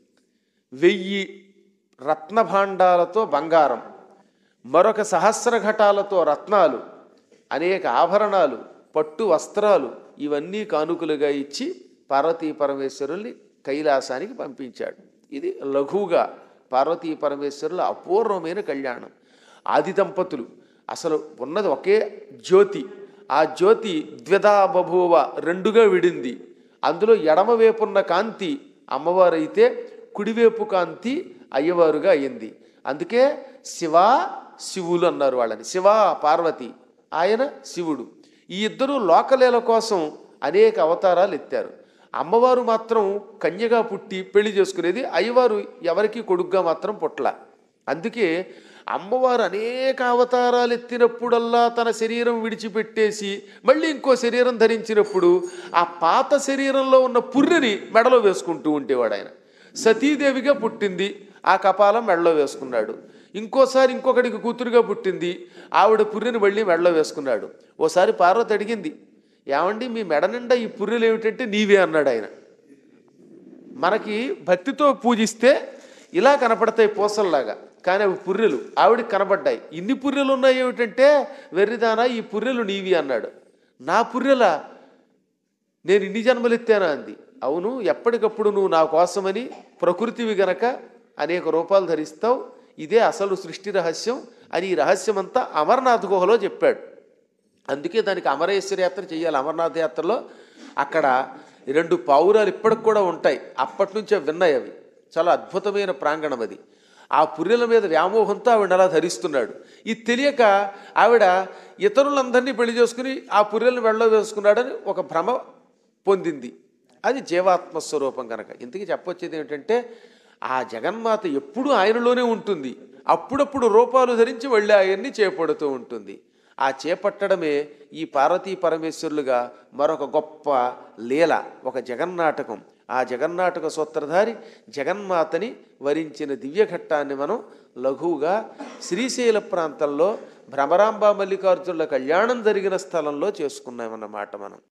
S1: 1000 రత్నభాండాలతో బంగారం, మరొక 1000 ఘటాలతో రత్నాలు, అనేక ఆభరణాలు, పట్టు వస్త్రాలు ఇవన్నీ కానుకలుగా ఇచ్చి పార్వతీ పరమేశ్వరుల్ని కైలాసానికి పంపించాడు. ఇది లఘువుగా పార్వతీ పరమేశ్వరుల అపూర్వమైన కళ్యాణం. ఆది దంపతులు అసలు ఉన్నది ఒకే జ్యోతి. ఆ జ్యోతి ద్విధా బభూవ, రెండుగా విడింది. అందులో ఎడమవైపున్న కాంతి అమ్మవారైతే కుడివైపు కాంతి అయ్యవారుగా అయ్యింది. అందుకే శివ శివులు అన్నారు వాళ్ళని. శివ పార్వతి, ఆయన శివుడు. ఈ ఇద్దరు లోకలీల కోసం అనేక అవతారాలు ఎత్తారు. అమ్మవారు మాత్రం కన్యగా పుట్టి పెళ్లి చేసుకునేది, అయ్యవారు ఎవరికి కొడుగ్గా మాత్రం పుట్టల. అందుకే అమ్మవారు అనేక అవతారాలు ఎత్తినప్పుడల్లా తన శరీరం విడిచిపెట్టేసి మళ్ళీ ఇంకో శరీరం ధరించినప్పుడు ఆ పాత శరీరంలో ఉన్న పుర్రెని మెడలో వేసుకుంటూ ఉండేవాడు ఆయన. సతీదేవిగా పుట్టింది, ఆ కపాలం మెడలో వేసుకున్నాడు. ఇంకోసారి ఇంకొకటికి కూతురుగా పుట్టింది, ఆవిడ పుర్రెని మళ్ళీ మెడలో వేసుకున్నాడు. ఓసారి పార్వతి అడిగింది, ఏమండి మీ మెడ నిండా ఈ పుర్రెలు ఏమిటంటే నీవే అన్నాడు ఆయన. మనకి భక్తితో పూజిస్తే ఇలా కనపడతాయి పూసల్లాగా, కానీ అవి పుర్రెలు ఆవిడికి కనబడ్డాయి. ఇన్ని పుర్రెలు ఉన్నాయి ఏమిటంటే, వెర్రిదానా ఈ పుర్రెలు నీవి అన్నాడు. నా పుర్రెలా, నేను ఇన్ని జన్మలు ఎత్తానా అంది. అవును, ఎప్పటికప్పుడు నువ్వు నా కోసమని ప్రకృతివి గనక అనేక రూపాలు ధరిస్తావు, ఇదే అసలు సృష్టి రహస్యం అని ఈ రహస్యం అంతా అమర్నాథ్ గుహలో చెప్పాడు. అందుకే దానికి అమరేశ్వర యాత్ర చేయాలి. అమర్నాథ్ యాత్రలో అక్కడ 2 పావురాలు ఇప్పటికి కూడా ఉంటాయి, అప్పటి నుంచే విన్నాయి అవి. చాలా అద్భుతమైన ప్రాంగణం అది. ఆ పుర్రెల మీద వ్యామోహంతో ఆవిడ అలా ధరిస్తున్నాడు. ఇది తెలియక ఆవిడ ఇతరులందరినీ పెళ్లి చేసుకుని ఆ పుర్రెలను మెడలో వేసుకున్నాడని ఒక భ్రమ పొందింది. అది జీవాత్మస్వరూపం కనుక. ఇంతకీ చెప్పొచ్చేది ఏమిటంటే, ఆ జగన్మాత ఎప్పుడూ ఆయనలోనే ఉంటుంది, అప్పుడప్పుడు రూపాలు ధరించి వెళ్ళి ఆయన్ని చేపడుతూ ఉంటుంది. ఆ చేపట్టడమే ఈ పార్వతీ పరమేశ్వరులుగా మరొక గొప్ప లీల, ఒక జగన్నాటకం. ఆ జగన్నాటక సూత్రధారి జగన్మాతని వరించిన దివ్యఘట్టాన్ని మనం లఘువుగా శ్రీశైల ప్రాంతంలో భ్రమరాంబ మల్లికార్జునుల కళ్యాణం జరిగిన స్థలంలో చేసుకున్నామన్నమాట మనం.